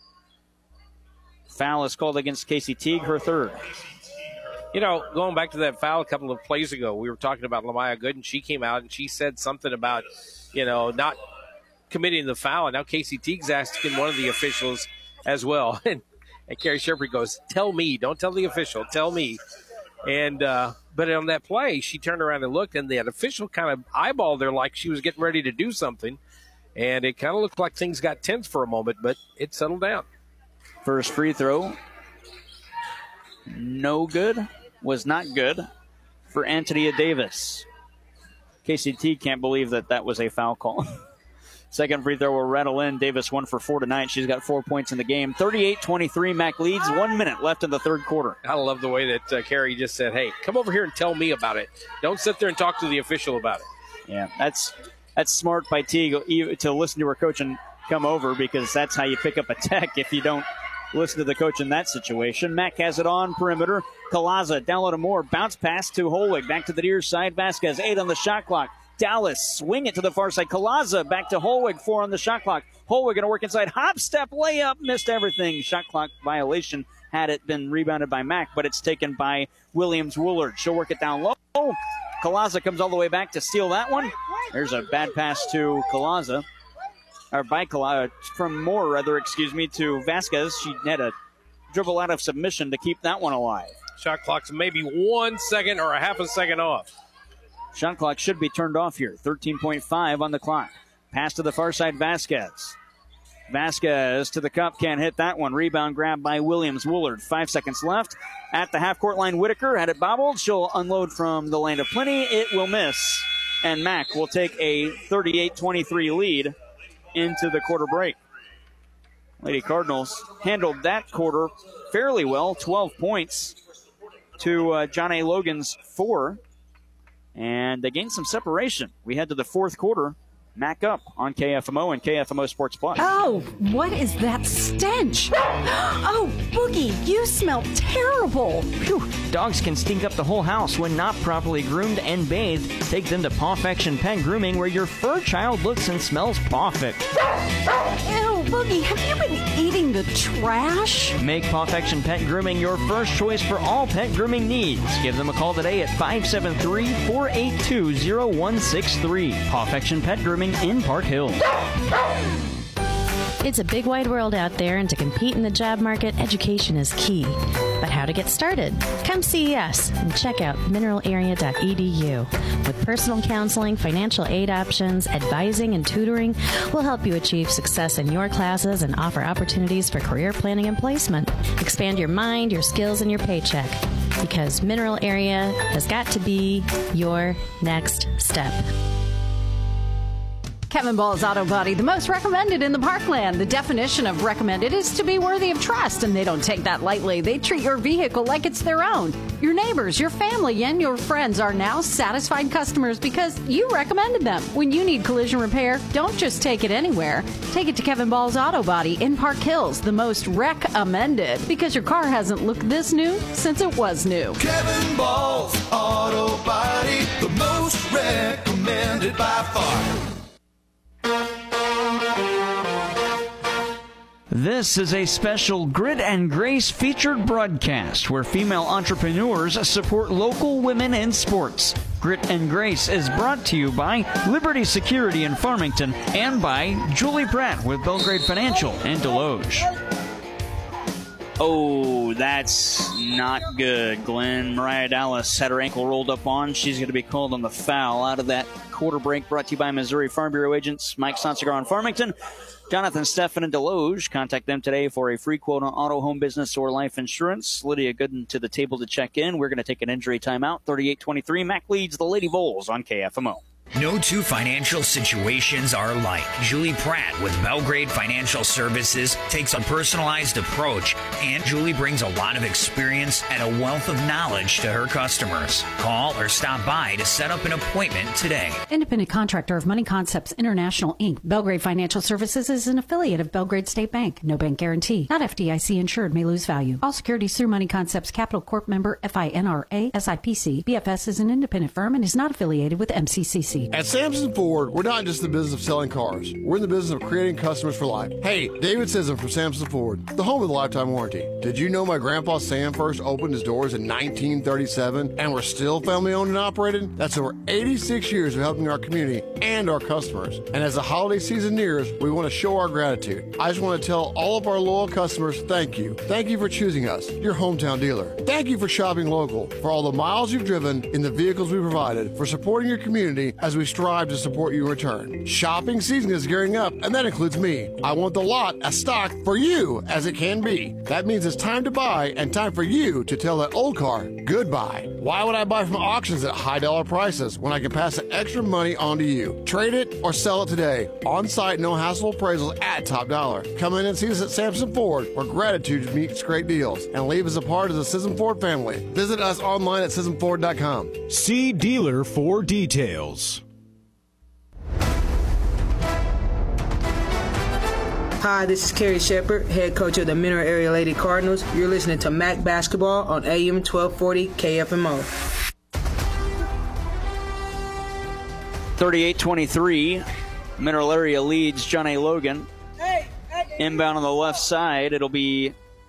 Foul is called against Casey Teague, her third. You know, going back to that foul a couple of plays ago, we were talking about Lamaya Gooden. She came out and she said something about, you know, not committing the foul. And now Casey Teague's asking one of the officials as well. And, and Carrie Shepherd goes, tell me. Don't tell the official. Tell me. And uh, but on that play, she turned around and looked, and that official kind of eyeballed her like she was getting ready to do something. And it kind of looked like things got tense for a moment, but it settled down. First free throw. No good. Was not good for Antonia Davis. Casey Teague can't believe that that was a foul call. Second free throw will rattle in. Davis one for four tonight. She's got four points in the game. thirty-eight twenty-three, Mac leads. One minute left in the third quarter. I love the way that uh, Carrie just said, hey, come over here and tell me about it. Don't sit there and talk to the official about it. Yeah, that's that's smart by Teague to listen to her coach and come over, because that's how you pick up a tech if you don't listen to the coach in that situation. Mac has it on perimeter. Colaza down low to Moore. Bounce pass to Holwig. Back to the near side. Vasquez, eight on the shot clock. Dallas swing it to the far side. Colaza back to Holwig, four on the shot clock. Holwig going to work inside. Hop step layup. Missed everything. Shot clock violation had it been rebounded by Mac, but it's taken by Williams-Woolard. She'll work it down low. Colaza comes all the way back to steal that one. There's a bad pass to Colaza. Or by Colaza, from Moore, rather, excuse me, to Vasquez. She had a dribble out of submission to keep that one alive. Shot clock's maybe one second or a half a second off. Shot clock should be turned off here. thirteen point five on the clock. Pass to the far side, Vasquez. Vasquez to the cup, can't hit that one. Rebound grab by Williams-Woolard. Five seconds left. At the half-court line, Whitaker had it bobbled. She'll unload from the land of plenty. It will miss. And Mac will take a thirty-eight twenty-three lead into the quarter break. Lady Cardinals handled that quarter fairly well. twelve points to uh, John A. Logan's four. And they gained some separation. We head to the fourth quarter. Mac up on K F M O and K F M O Sports Plus. Oh, what is that stench? Oh, Boogie, you smell terrible. Whew. Dogs can stink up the whole house when not properly groomed and bathed. Take them to Pawfection Pet Grooming, where your fur child looks and smells perfect. Ew, Boogie, have you been eating the trash? Make Pawfection Pet Grooming your first choice for all pet grooming needs. Give them a call today at five seven three, four eight two, zero one six three. Pawfection Pet Grooming in Park Hill. It's a big wide world out there, and to compete in the job market, education is key. But how to get started? Come see us and check out mineral area dot e d u. With personal counseling, financial aid options, advising, and tutoring, we'll help you achieve success in your classes and offer opportunities for career planning and placement. Expand your mind, your skills, and your paycheck, because Mineral Area has got to be your next step. Kevin Ball's Auto Body, the most recommended in the Parkland. The definition of recommended is to be worthy of trust, and they don't take that lightly. They treat your vehicle like it's their own. Your neighbors, your family, and your friends are now satisfied customers because you recommended them. When you need collision repair, don't just take it anywhere. Take it to Kevin Ball's Auto Body in Park Hills, the most recommended, because your car hasn't looked this new since it was new. Kevin Ball's Auto Body, the most recommended by far. This is a special Grit and Grace featured broadcast where female entrepreneurs support local women in sports. Grit and Grace is brought to you by Liberty Security in Farmington and by Julie Pratt with Belgrade Financial in Deloge. Oh, that's not good, Glenn. Mariah Dallas had her ankle rolled up on. She's going to be called on the foul. Out of that quarter break, brought to you by Missouri Farm Bureau agents Mike Sonsegar in Farmington, Jonathan Steffen in Deloge. Contact them today for a free quote on auto, home, business, or life insurance. Lydia Gooden to the table to check in. We're going to take an injury timeout. thirty-eight twenty-three. Mac leads the Lady Vols on K F M O. No two financial situations are alike. Julie Pratt with Belgrade Financial Services takes a personalized approach, and Julie brings a lot of experience and a wealth of knowledge to her customers. Call or stop by to set up an appointment today. Independent contractor of Money Concepts International, Incorporated. Belgrade Financial Services is an affiliate of Belgrade State Bank. No bank guarantee. Not F D I C insured. May lose value. All securities through Money Concepts Capital Corp member F I N R A S I P C. B F S is an independent firm and is not affiliated with M C C C. At Samson Ford, we're not just in the business of selling cars. We're in the business of creating customers for life. Hey, David Sisson from Samson Ford, the home of the lifetime warranty. Did you know my grandpa Sam first opened his doors in nineteen thirty-seven and we're still family owned and operated? That's over eighty-six years of helping our community and our customers. And as the holiday season nears, we want to show our gratitude. I just want to tell all of our loyal customers thank you. Thank you for choosing us, your hometown dealer. Thank you for shopping local, for all the miles you've driven in the vehicles we provided, for supporting your community as we strive to support you in return. Shopping season is gearing up, and that includes me. I want the lot as stocked for you as it can be. That means it's time to buy and time for you to tell that old car goodbye. Why would I buy from auctions at high dollar prices when I can pass the extra money on to you? Trade it or sell it today. On-site, no hassle appraisals at Top Dollar. Come in and see us at Sampson Ford, where gratitude meets great deals, and leave us a part of the Sisson Ford family. Visit us online at sisson ford dot com. See dealer for details. Hi, this is Kerry Shepard, head coach of the Mineral Area Lady Cardinals. You're listening to M A C Basketball on A M twelve forty K F M O. thirty-eight twenty-three, Mineral Area leads John A. Logan. Inbound on the left side, it'll be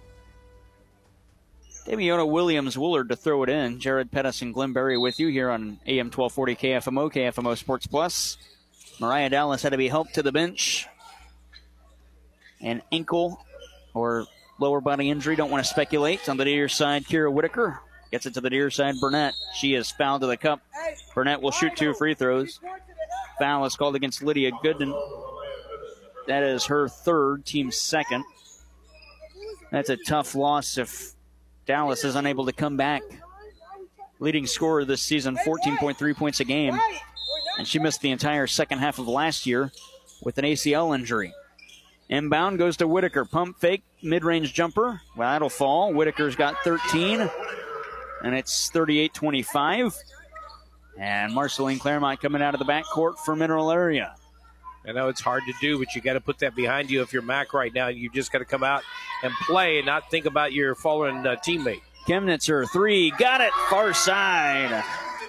Damiona Williams-Woolard to throw it in. Jared Pettis and Glenn Berry with you here on A M twelve forty K F M O, K F M O Sports Plus. Mariah Dallas had to be helped to the bench. An ankle or lower body injury, don't want to speculate. On the near side, Kira Whitaker gets it to the near side, Burnett. She is fouled to the cup. Burnett will shoot two free throws. Foul is called against Lydia Gooden. That is her third, team second. That's a tough loss if Dallas is unable to come back. Leading scorer this season, fourteen point three points a game. And she missed the entire second half of last year with an A C L injury. Inbound goes to Whitaker. Pump fake, mid-range jumper. Well, that'll fall. Whitaker's got thirteen, and it's thirty-eight twenty-five. And Marceline Claremont coming out of the backcourt for Mineral Area. I know it's hard to do, but you got to put that behind you if you're M A C right now. You just got to come out and play and not think about your fallen uh, teammate. Chemnitzer, three. Got it. Far side.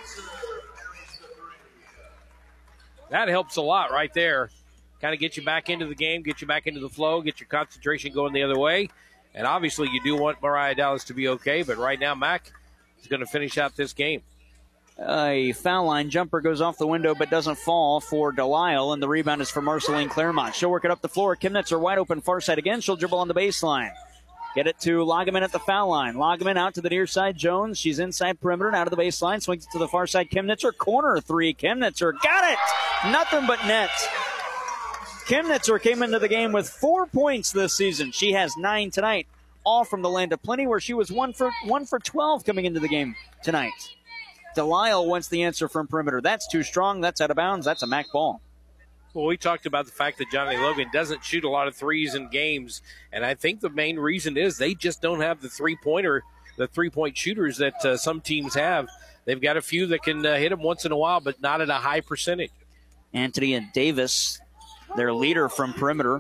That helps a lot right there. Kind of get you back into the game, get you back into the flow, get your concentration going the other way. And obviously you do want Mariah Dallas to be okay, but right now M A C is going to finish out this game. A foul line jumper goes off the window but doesn't fall for Delisle, and the rebound is for Marceline Claremont. She'll work it up the floor. Chemnitzer wide open far side again. She'll dribble on the baseline. Get it to Loggeman at the foul line. Loggeman out to the near side. Jones, she's inside perimeter and out of the baseline. Swings it to the far side. Chemnitzer, corner three. Chemnitzer, got it! Nothing but net. Chemnitzer came into the game with four points this season. She has nine tonight, all from the Land of Plenty, where she was one for one for twelve coming into the game tonight. Delisle wants the answer from perimeter. That's too strong. That's out of bounds. That's a M A C ball. Well, we talked about the fact that Johnny Logan doesn't shoot a lot of threes in games, and I think the main reason is they just don't have the three-pointer, the three-point shooters that uh, some teams have. They've got a few that can uh, hit them once in a while, but not at a high percentage. Anthony and Davis, their leader from perimeter.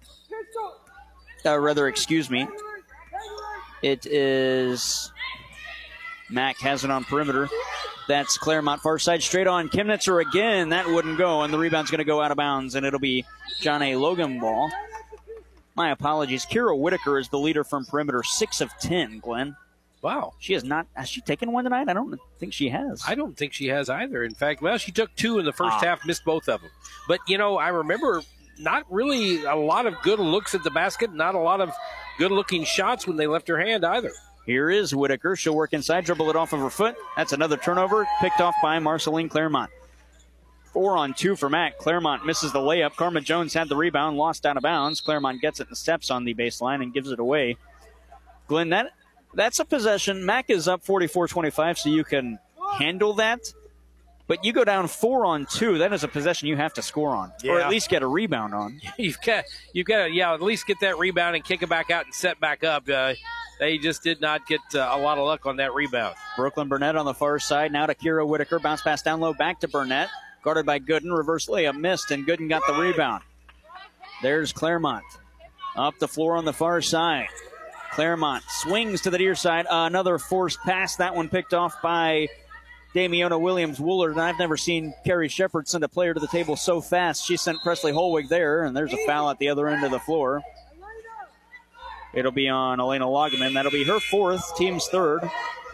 Uh, rather, excuse me. It is Mack has it on perimeter. That's Claremont far side, straight on Chemnitzer again. That wouldn't go, and the rebound's going to go out of bounds, and it'll be John A. Logan ball. My apologies. Kira Whitaker is the leader from perimeter, six of ten, Glenn. Wow. She has not, has she taken one tonight? I don't think she has. I don't think she has either. In fact, well, she took two in the first ah. half, missed both of them. But, you know, I remember not really a lot of good looks at the basket, not a lot of good-looking shots when they left her hand either. Here is Whitaker. She'll work inside, dribble it off of her foot. That's another turnover, picked off by Marceline Claremont. Four on two for Mack. Claremont misses the layup. Karma Jones had the rebound, lost out of bounds. Claremont gets it and steps on the baseline and gives it away. Glenn, that that's a possession. Mack is up forty-four twenty-five, so you can handle that. But you go down four on two, that is a possession you have to score on, yeah. or at least get a rebound on. You've got, you've got to, yeah, at least get that rebound and kick it back out and set back up. Uh, they just did not get uh, a lot of luck on that rebound. Brooklyn Burnett on the far side, now to Kira Whitaker. Bounce pass down low, back to Burnett. Guarded by Gooden, reverse layup missed, and Gooden got the rebound. There's Claremont. Up the floor on the far side. Claremont swings to the near side. Uh, another forced pass, that one picked off by Damiona Williams-Woolard, and I've never seen Carrie Shepard send a player to the table so fast. She sent Presley Holwig there, and there's a foul at the other end of the floor. It'll be on Elena Loggeman. That'll be her fourth, team's third.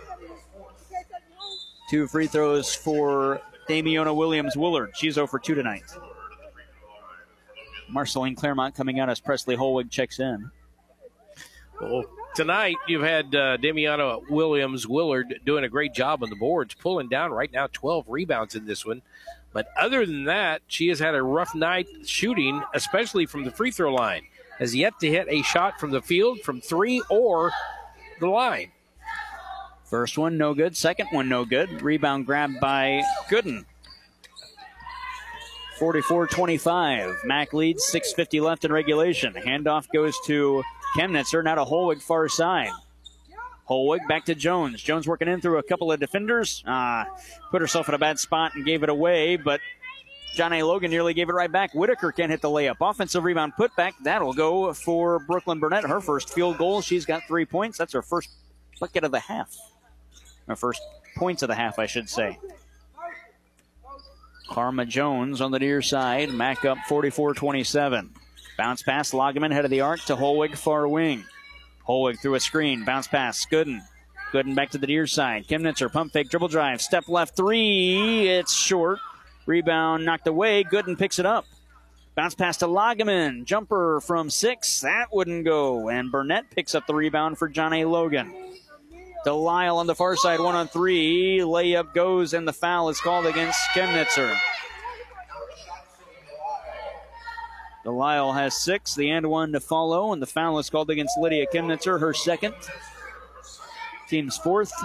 Two free throws for Damiona Williams-Woolard. She's zero for two tonight. Marceline Claremont coming out as Presley Holwig checks in. Well, tonight you've had uh, Damiana Williams-Woolard doing a great job on the boards, pulling down right now twelve rebounds in this one. But other than that, she has had a rough night shooting, especially from the free throw line. Has yet to hit a shot from the field, from three, or the line. First one, no good. Second one, no good. Rebound grabbed by Gooden. forty-four twenty-five. Mac leads, six fifty left in regulation. Handoff goes to Chemnitzer, now to Holwig far side. Holwig back to Jones. Jones working in through a couple of defenders. Ah, put herself in a bad spot and gave it away, but John A. Logan nearly gave it right back. Whitaker can't hit the layup. Offensive rebound put back. That'll go for Brooklyn Burnett. Her first field goal. She's got three points. That's her first bucket of the half. Her first points of the half, I should say. Karma Jones on the near side. Mac up forty-four twenty-seven. Bounce pass. Lagerman head of the arc to Holwig far wing. Holwig through a screen. Bounce pass. Gooden. Gooden back to the near side. Chemnitzer pump fake dribble drive. Step left three. It's short. Rebound knocked away. Gooden picks it up. Bounce pass to Lagerman. Jumper from six. That wouldn't go. And Burnett picks up the rebound for John A. Logan. Delisle on the far side, one on three. Layup goes, and the foul is called against Chemnitzer. Delisle has six, the and one to follow, and the foul is called against Lydia Chemnitzer, her second. Team's fourth.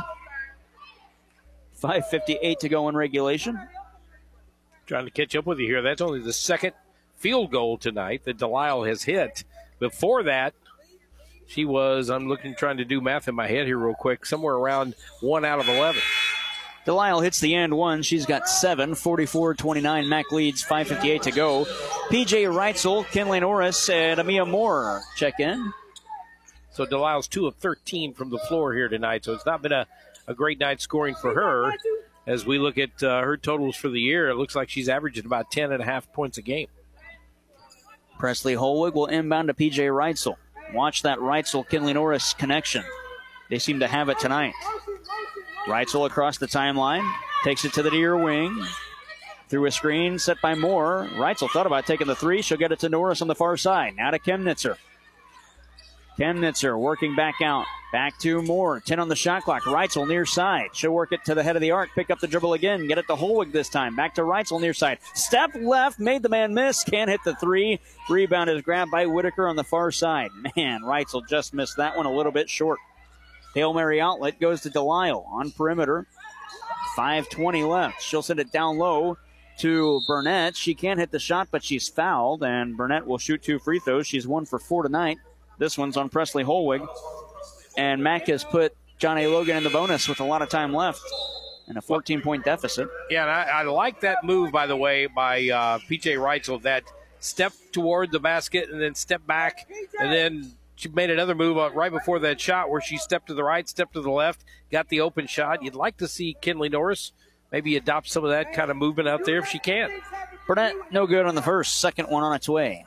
five fifty-eight to go in regulation. Trying to catch up with you here. That's only the second field goal tonight that Delisle has hit. Before that, she was, I'm looking, trying to do math in my head here real quick, somewhere around one out of eleven. Delisle hits the and one. She's got seven, forty-four twenty-nine. Mac leads, five fifty-eight to go. P J Reitzel, Kinley Norris, and Amia Moore check in. So Delisle's two of thirteen from the floor here tonight, so it's not been a, a great night scoring for her. As we look at uh, her totals for the year, it looks like she's averaging about ten and a half points a game. Presley Holwig will inbound to P J Reitzel. Watch that Reitzel-Kinley Norris connection. They seem to have it tonight. Reitzel across the timeline. Takes it to the near wing. Through a screen set by Moore. Reitzel thought about taking the three. She'll get it to Norris on the far side. Now to Chemnitzer. Chemnitzer working back out. Back to Moore. ten on the shot clock. Reitzel near side. She'll work it to the head of the arc. Pick up the dribble again. Get it to Holwig this time. Back to Reitzel near side. Step left. Made the man miss. Can't hit the three. Rebound is grabbed by Whitaker on the far side. Man, Reitzel just missed that one a little bit short. Hail Mary outlet goes to Delisle on perimeter. five twenty left. She'll send it down low to Burnett. She can't hit the shot, but she's fouled, and Burnett will shoot two free throws. She's one for four tonight. This one's on Presley Holwig. And Mac has put John A. Logan in the bonus with a lot of time left and a fourteen-point deficit. Yeah, and I, I like that move, by the way, by uh, P J Reitzel, that step toward the basket and then step back, and then she made another move right before that shot where she stepped to the right, stepped to the left, got the open shot. You'd like to see Kinley Norris maybe adopt some of that kind of movement out there if she can. Burnett, no good on the first. Second one on its way.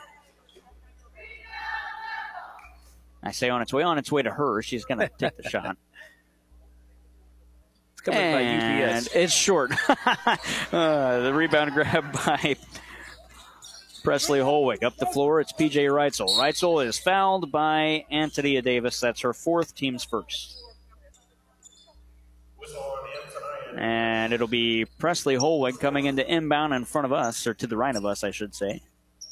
I say on its way, on its way to her. She's going to take the shot. It's coming and by U P S. It's short. uh, the rebound grab by Presley Holwig. Up the floor, it's P J Reitzel. Reitzel is fouled by Antonia Davis. That's her fourth, team's first. And it'll be Presley Holwig coming into inbound in front of us, or to the right of us, I should say.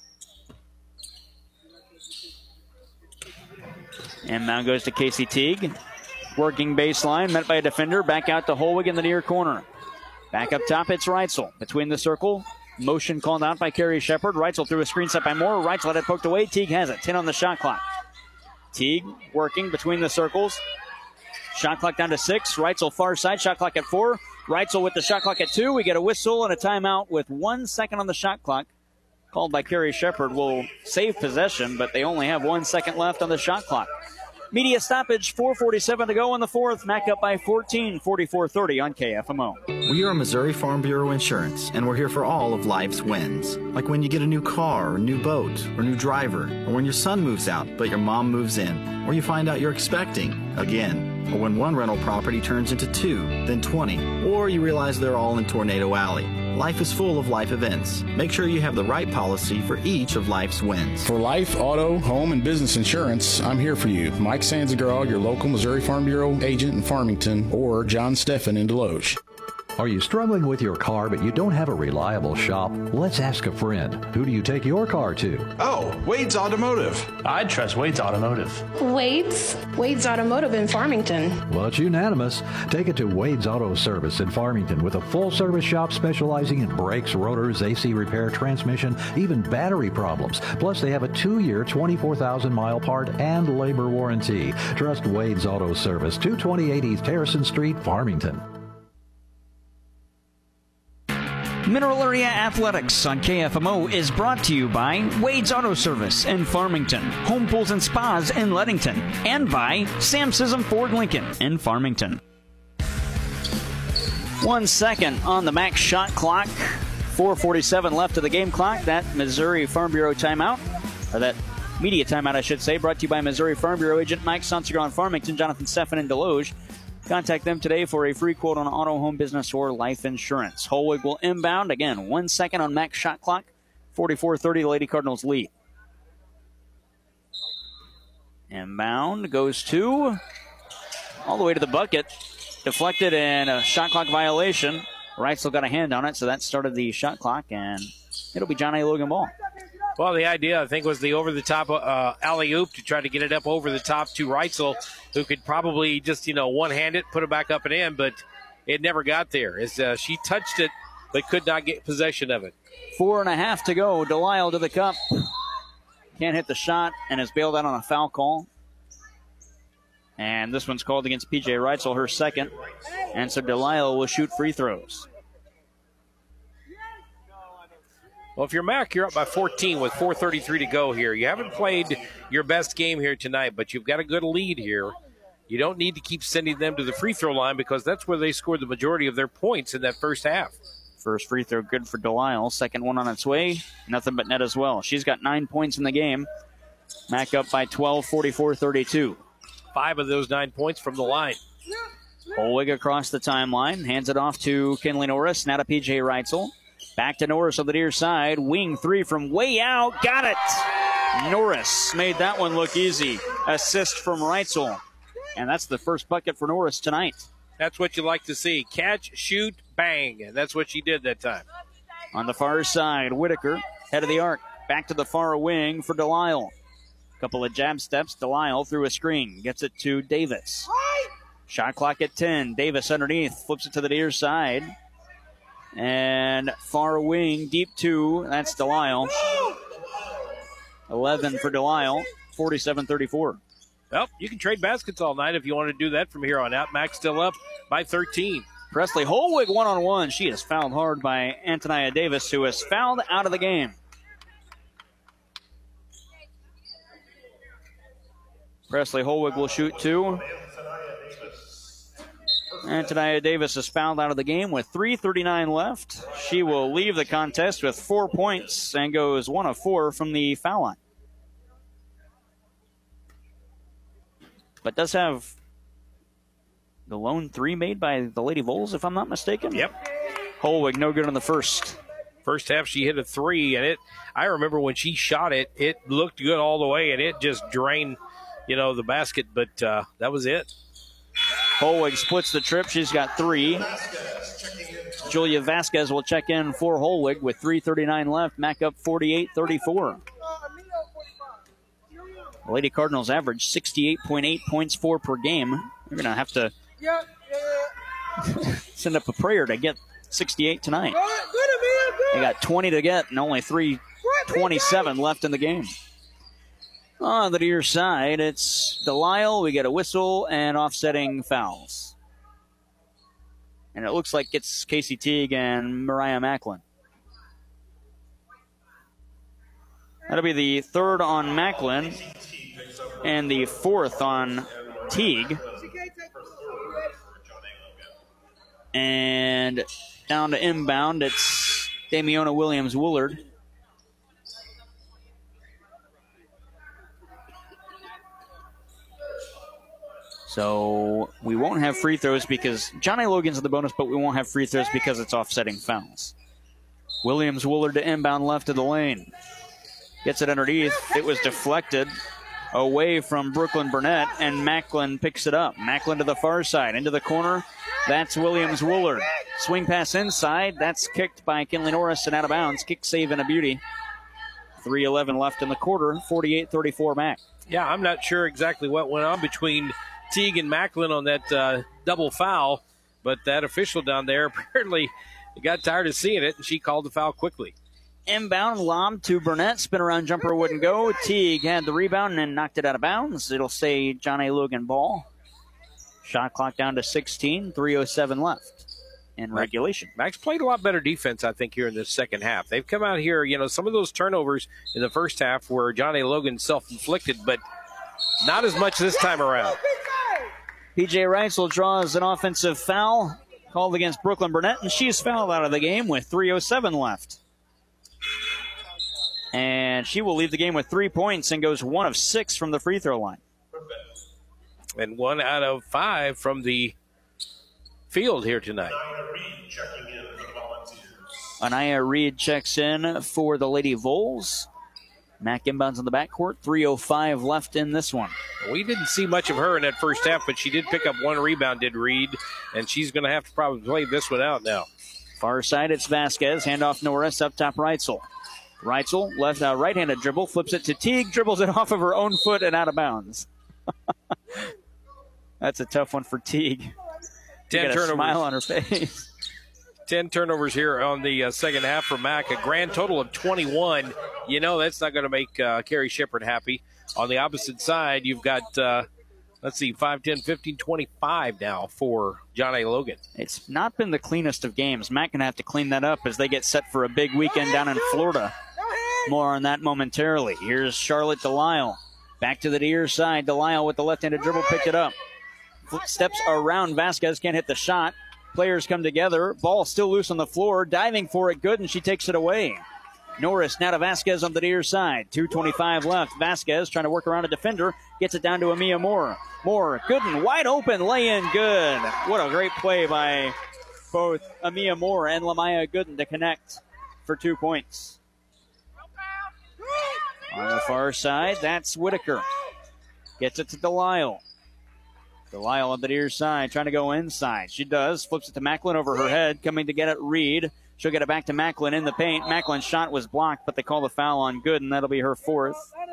Inbound goes to Casey Teague. Working baseline, met by a defender. Back out to Holwig in the near corner. Back up top, it's Reitzel. Between the circle, motion called out by Carrie Shepard. Reitzel through a screen set by Moore. Reitzel had it poked away. Teague has it. ten on the shot clock. Teague working between the circles. Shot clock down to six. Reitzel far side. Shot clock at four. Reitzel with the shot clock at two. We get a whistle and a timeout with one second on the shot clock. Called by Carrie Shepard. Will save possession, but they only have one second left on the shot clock. Media stoppage, four forty-seven to go in the fourth. Mac up by fourteen, forty-four thirty on K F M O. We are Missouri Farm Bureau Insurance, and we're here for all of life's wins. Like when you get a new car, or new boat, or new driver, or when your son moves out, but your mom moves in, or you find out you're expecting again, or when one rental property turns into two, then twenty, or you realize they're all in Tornado Alley. Life is full of life events. Make sure you have the right policy for each of life's wins. For life, auto, home, and business insurance, I'm here for you. Mike Sanzagerall, your local Missouri Farm Bureau agent in Farmington, or John Steffen in Deloge. Are you struggling with your car but you don't have a reliable shop? Let's ask a friend. Who do you take your car to? Oh, Wade's Automotive. I'd trust Wade's Automotive. Wade's? Wade's Automotive in Farmington. Well, it's unanimous. Take it to Wade's Auto Service in Farmington with a full-service shop specializing in brakes, rotors, A C repair, transmission, even battery problems. Plus, they have a two-year, twenty-four thousand mile part and labor warranty. Trust Wade's Auto Service, two twenty-eight East Harrison Street, Farmington. Mineral Area Athletics on K F M O is brought to you by Wade's Auto Service in Farmington, Home Pools and Spas in Leadington, and by Sam Sism Ford Lincoln in Farmington. One second on the max shot clock. four forty-seven left of the game clock. That Missouri Farm Bureau timeout, or that media timeout, I should say, brought to you by Missouri Farm Bureau agent Mike Sonsiger in Farmington, Jonathan Steffen in Deloge. Contact them today for a free quote on auto, home, business, or life insurance. Holwig will inbound. Again, one second on max shot clock. forty-four thirty, the Lady Cardinals lead. Inbound goes to all the way to the bucket. Deflected and a shot clock violation. Reitzel got a hand on it, so that started the shot clock, and it'll be John A. Logan ball. Well, the idea, I think, was the over-the-top uh, alley-oop to try to get it up over the top to Reitzel, who could probably just, you know, one-hand it, put it back up and in, but it never got there. As uh, she touched it, but could not get possession of it. Four and a half to go. Delisle to the cup. Can't hit the shot and is bailed out on a foul call. And this one's called against P J Reitzel, her second. And so Delisle will shoot free throws. Well, if you're Mac, you're up by fourteen with four thirty-three to go here. You haven't played your best game here tonight, but you've got a good lead here. You don't need to keep sending them to the free throw line because that's where they scored the majority of their points in that first half. First free throw good for Delisle. Second one on its way. Nothing but net as well. She's got nine points in the game. Mac up by twelve, forty-four thirty-two. Five of those nine points from the line. Holwig across the timeline. Hands it off to Kinley Norris. Now to P J Reitzel. Back to Norris on the near side. Wing three from way out. Got it. Norris made that one look easy. Assist from Reitzel. And that's the first bucket for Norris tonight. That's what you like to see. Catch, shoot, bang. And that's what she did that time. On the far side, Whitaker, head of the arc. Back to the far wing for Delisle. Couple of jab steps. Delisle through a screen. Gets it to Davis. Shot clock at ten. Davis underneath. Flips it to the near side. And far wing, deep two. That's Delisle. eleven for Delisle. forty-seven thirty-four. Well, you can trade baskets all night if you want to do that from here on out. Max still up by thirteen. Presley Holwig one-on-one. She is fouled hard by Antonia Davis, who is fouled out of the game. Presley Holwig will shoot two. Antonia Davis is fouled out of the game with three thirty-nine left. She will leave the contest with four points and goes one of four from the foul line. But does have the lone three made by the Lady Vols, if I'm not mistaken. Yep. Holwig no good on the first. First half she hit a three, and it. I remember when she shot it, it looked good all the way, and it just drained, you know, the basket. But uh, that was it. Holwig splits the trip. She's got three. Julia Vasquez will check in for Holwig with three thirty-nine left. Mac up forty-eight thirty-four. The Lady Cardinals average sixty-eight point eight points for per game. We're going to have to send up a prayer to get sixty-eight tonight. They got twenty to get and only three twenty-seven left in the game. On the near side, it's Delisle. We get a whistle and offsetting fouls. And it looks like it's Casey Teague and Mariah Macklin. That'll be the third on Macklin and the fourth on Teague. And down to inbound, it's Damiona Williams-Woolard. So we won't have free throws because Johnny Logan's in the bonus, but we won't have free throws because it's offsetting fouls. Williams-Woolard to inbound left of the lane. Gets it underneath. It was deflected away from Brooklyn Burnett, and Macklin picks it up. Macklin to the far side, into the corner. That's Williams-Woolard. Swing pass inside. That's kicked by Kinley Norris and out of bounds. Kick save and a beauty. three eleven left in the quarter. forty-eight thirty-four Mac. Yeah, I'm not sure exactly what went on between Teague and Macklin on that uh, double foul, but that official down there apparently got tired of seeing it, and she called the foul quickly. Inbound lob to Burnett. Spin around jumper wouldn't go. Teague had the rebound and then knocked it out of bounds. It'll say John A. Logan ball. Shot clock down to sixteen. three oh seven left in regulation. Max played a lot better defense, I think, here in this second half. They've come out here, you know, some of those turnovers in the first half were John A. Logan self-inflicted, but not as much this time around. P J Reitzel draws an offensive foul called against Brooklyn Burnett, and she's fouled out of the game with three oh seven left. And she will leave the game with three points and goes one of six from the free throw line. And one out of five from the field here tonight. Anaya Reed checks in for the Lady Vols. Mac inbounds in the backcourt. three oh five left in this one. We didn't see much of her in that first half, but she did pick up one rebound, did Reed, and she's going to have to probably play this one out now. Far side, it's Vasquez. Handoff Norris, up top Reitzel. Reitzel, left uh, right-handed dribble, flips it to Teague, dribbles it off of her own foot and out of bounds. That's a tough one for Teague. Ten got a turnovers. Smile on her face. Ten turnovers here on the uh, second half for Mac. A grand total of twenty-one. You know that's not going to make uh, Carrie Shepard happy. On the opposite side, you've got, uh, let's see, five, ten, fifteen, twenty-five now for John A. Logan. It's not been the cleanest of games. Mac going to have to clean that up as they get set for a big weekend down in Florida. More on that momentarily. Here's Charlotte Delisle. Back to the near side. Delisle with the left-handed dribble, picked it up. Steps around Vasquez, can't hit the shot. Players come together. Ball still loose on the floor. Diving for it, good, and she takes it away. Norris now to Vasquez on the near side. two twenty-five left. Vasquez trying to work around a defender. Gets it down to Amia Moore. Moore, good and wide open. Lay in, good. What a great play by both Amia Moore and Lamaya Gooden to connect for two points. On the far side, that's Whitaker. Gets it to Delisle. Delisle on the near side, trying to go inside. She does. Flips it to Macklin over her head. Coming to get it, Reed. She'll get it back to Macklin in the paint. Macklin's shot was blocked, but they call the foul on Gooden. That'll be her fourth.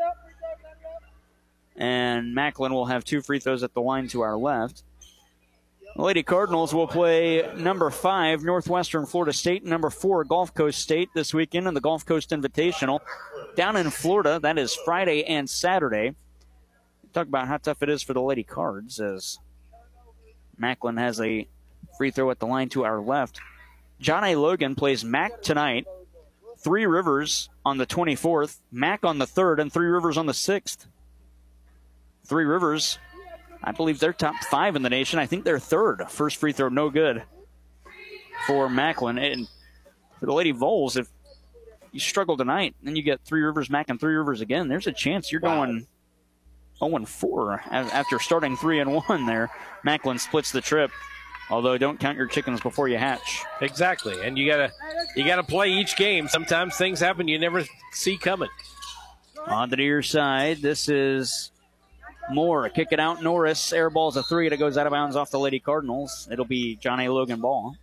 And Macklin will have two free throws at the line to our left. The Lady Cardinals will play number five, Northwestern Florida State, and number four, Gulf Coast State this weekend in the Gulf Coast Invitational. Down in Florida, that is Friday and Saturday. Talk about how tough it is for the Lady Cards as Macklin has a free throw at the line to our left. John A. Logan plays Mac tonight, Three Rivers on the twenty-fourth, Mac on the third, and Three Rivers on the sixth. Three Rivers, I believe they're top five in the nation. I think they're third. First free throw, no good for Macklin. And for the Lady Vols, if you struggle tonight, then you get Three Rivers, Mac, and Three Rivers again, there's a chance you're wow. going oh and four after starting three and one there. Macklin splits the trip. Although don't count your chickens before you hatch. Exactly. And you gotta you gotta play each game. Sometimes things happen you never see coming. On the near side, this is Moore. Kick it out. Norris airballs a three, and it goes out of bounds off the Lady Cardinals. It'll be John A. Logan ball.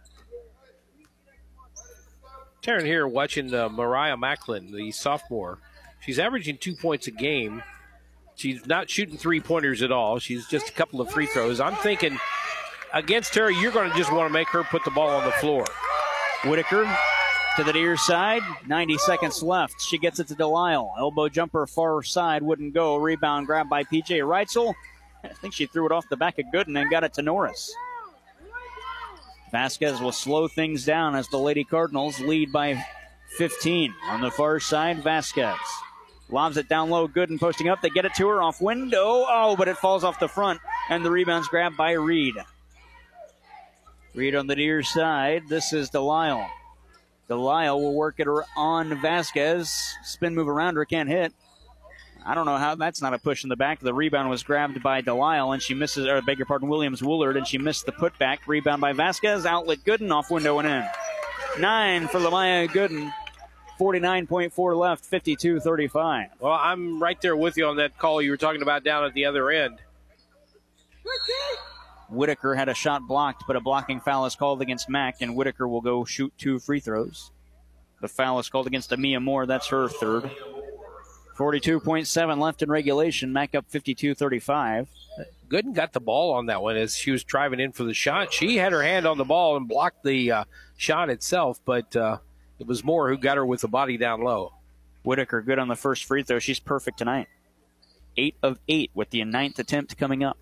Taryn here watching uh, Mariah Macklin, the sophomore. She's averaging two points a game. She's not shooting three-pointers at all. She's just a couple of free throws. I'm thinking against her, you're going to just want to make her put the ball on the floor. Whitaker to the near side. ninety seconds left. She gets it to Delisle. Elbow jumper far side. Wouldn't go. Rebound grab by P J Reitzel. I think she threw it off the back of Gooden and got it to Norris. Vasquez will slow things down as the Lady Cardinals lead by fifteen. On the far side, Vasquez lobs it down low. Gooden posting up. They get it to her off window. Oh, but it falls off the front. And the rebound's grabbed by Reed. Reed on the near side. This is Delisle. Delisle will work it on Vasquez. Spin move around her. Can't hit. I don't know how that's not a push in the back. The rebound was grabbed by Delisle, and she misses, or beg your pardon, Williams Woolard, and she missed the putback. Rebound by Vasquez. Outlet Gooden. Off window and in. Nine for Lamaya Gooden. forty-nine point four left. fifty-two thirty-five. Well, I'm right there with you on that call you were talking about down at the other end. Whitaker had a shot blocked, but a blocking foul is called against Mack, and Whitaker will go shoot two free throws. The foul is called against Amia Moore. That's her third. forty-two point seven left in regulation. Mack up fifty-two thirty-five. Gooden got the ball on that one as she was driving in for the shot. She had her hand on the ball and blocked the uh, shot itself, but uh, it was Moore who got her with the body down low. Whitaker good on the first free throw. She's perfect tonight. Eight of eight with the ninth attempt coming up.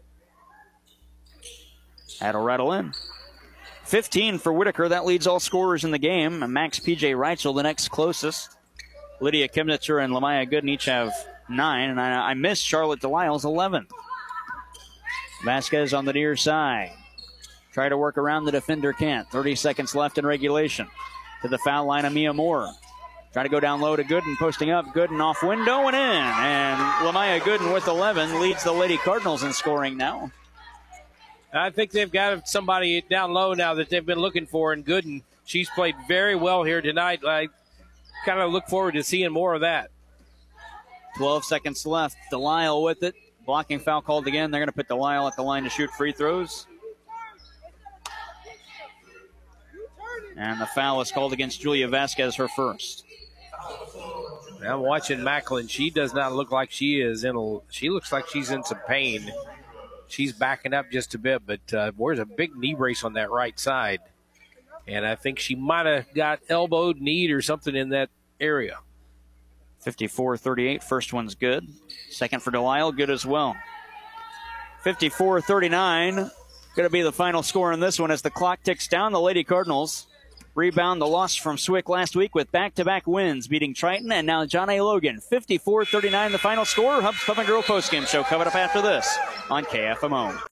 That'll rattle in. fifteen for Whitaker. That leads all scorers in the game. And Max P J Reitzel, the next closest. Lydia Kimnitzer and Lamaya Gooden each have nine. And I, I missed Charlotte Delisle's eleven. Vasquez on the near side. Try to work around the defender, can't. thirty seconds left in regulation. To the foul line, Amia Moore. Try to go down low to Gooden, posting up. Gooden off window and in. And Lamaya Gooden with eleven leads the Lady Cardinals in scoring now. I think they've got somebody down low now that they've been looking for in Gooden. She's played very well here tonight. I kind of look forward to seeing more of that. twelve seconds left. Delisle with it. Blocking foul called again. They're going to put Delisle at the line to shoot free throws. And the foul is called against Julia Vasquez, her first. I'm watching Macklin. She does not look like she is in a, she looks like she's in some pain. She's backing up just a bit, but uh, wears a big knee brace on that right side. And I think she might have got elbowed, kneed, or something in that area. fifty-four thirty-eight. First one's good. Second for Delisle, good as well. fifty-four thirty-nine. Going to be the final score in this one as the clock ticks down. The Lady Cardinals rebound the loss from Swick last week with back-to-back wins, beating Triton and now John A. Logan. fifty-four thirty-nine the final score. Hubs Pub and Grill postgame show coming up after this on K F M O.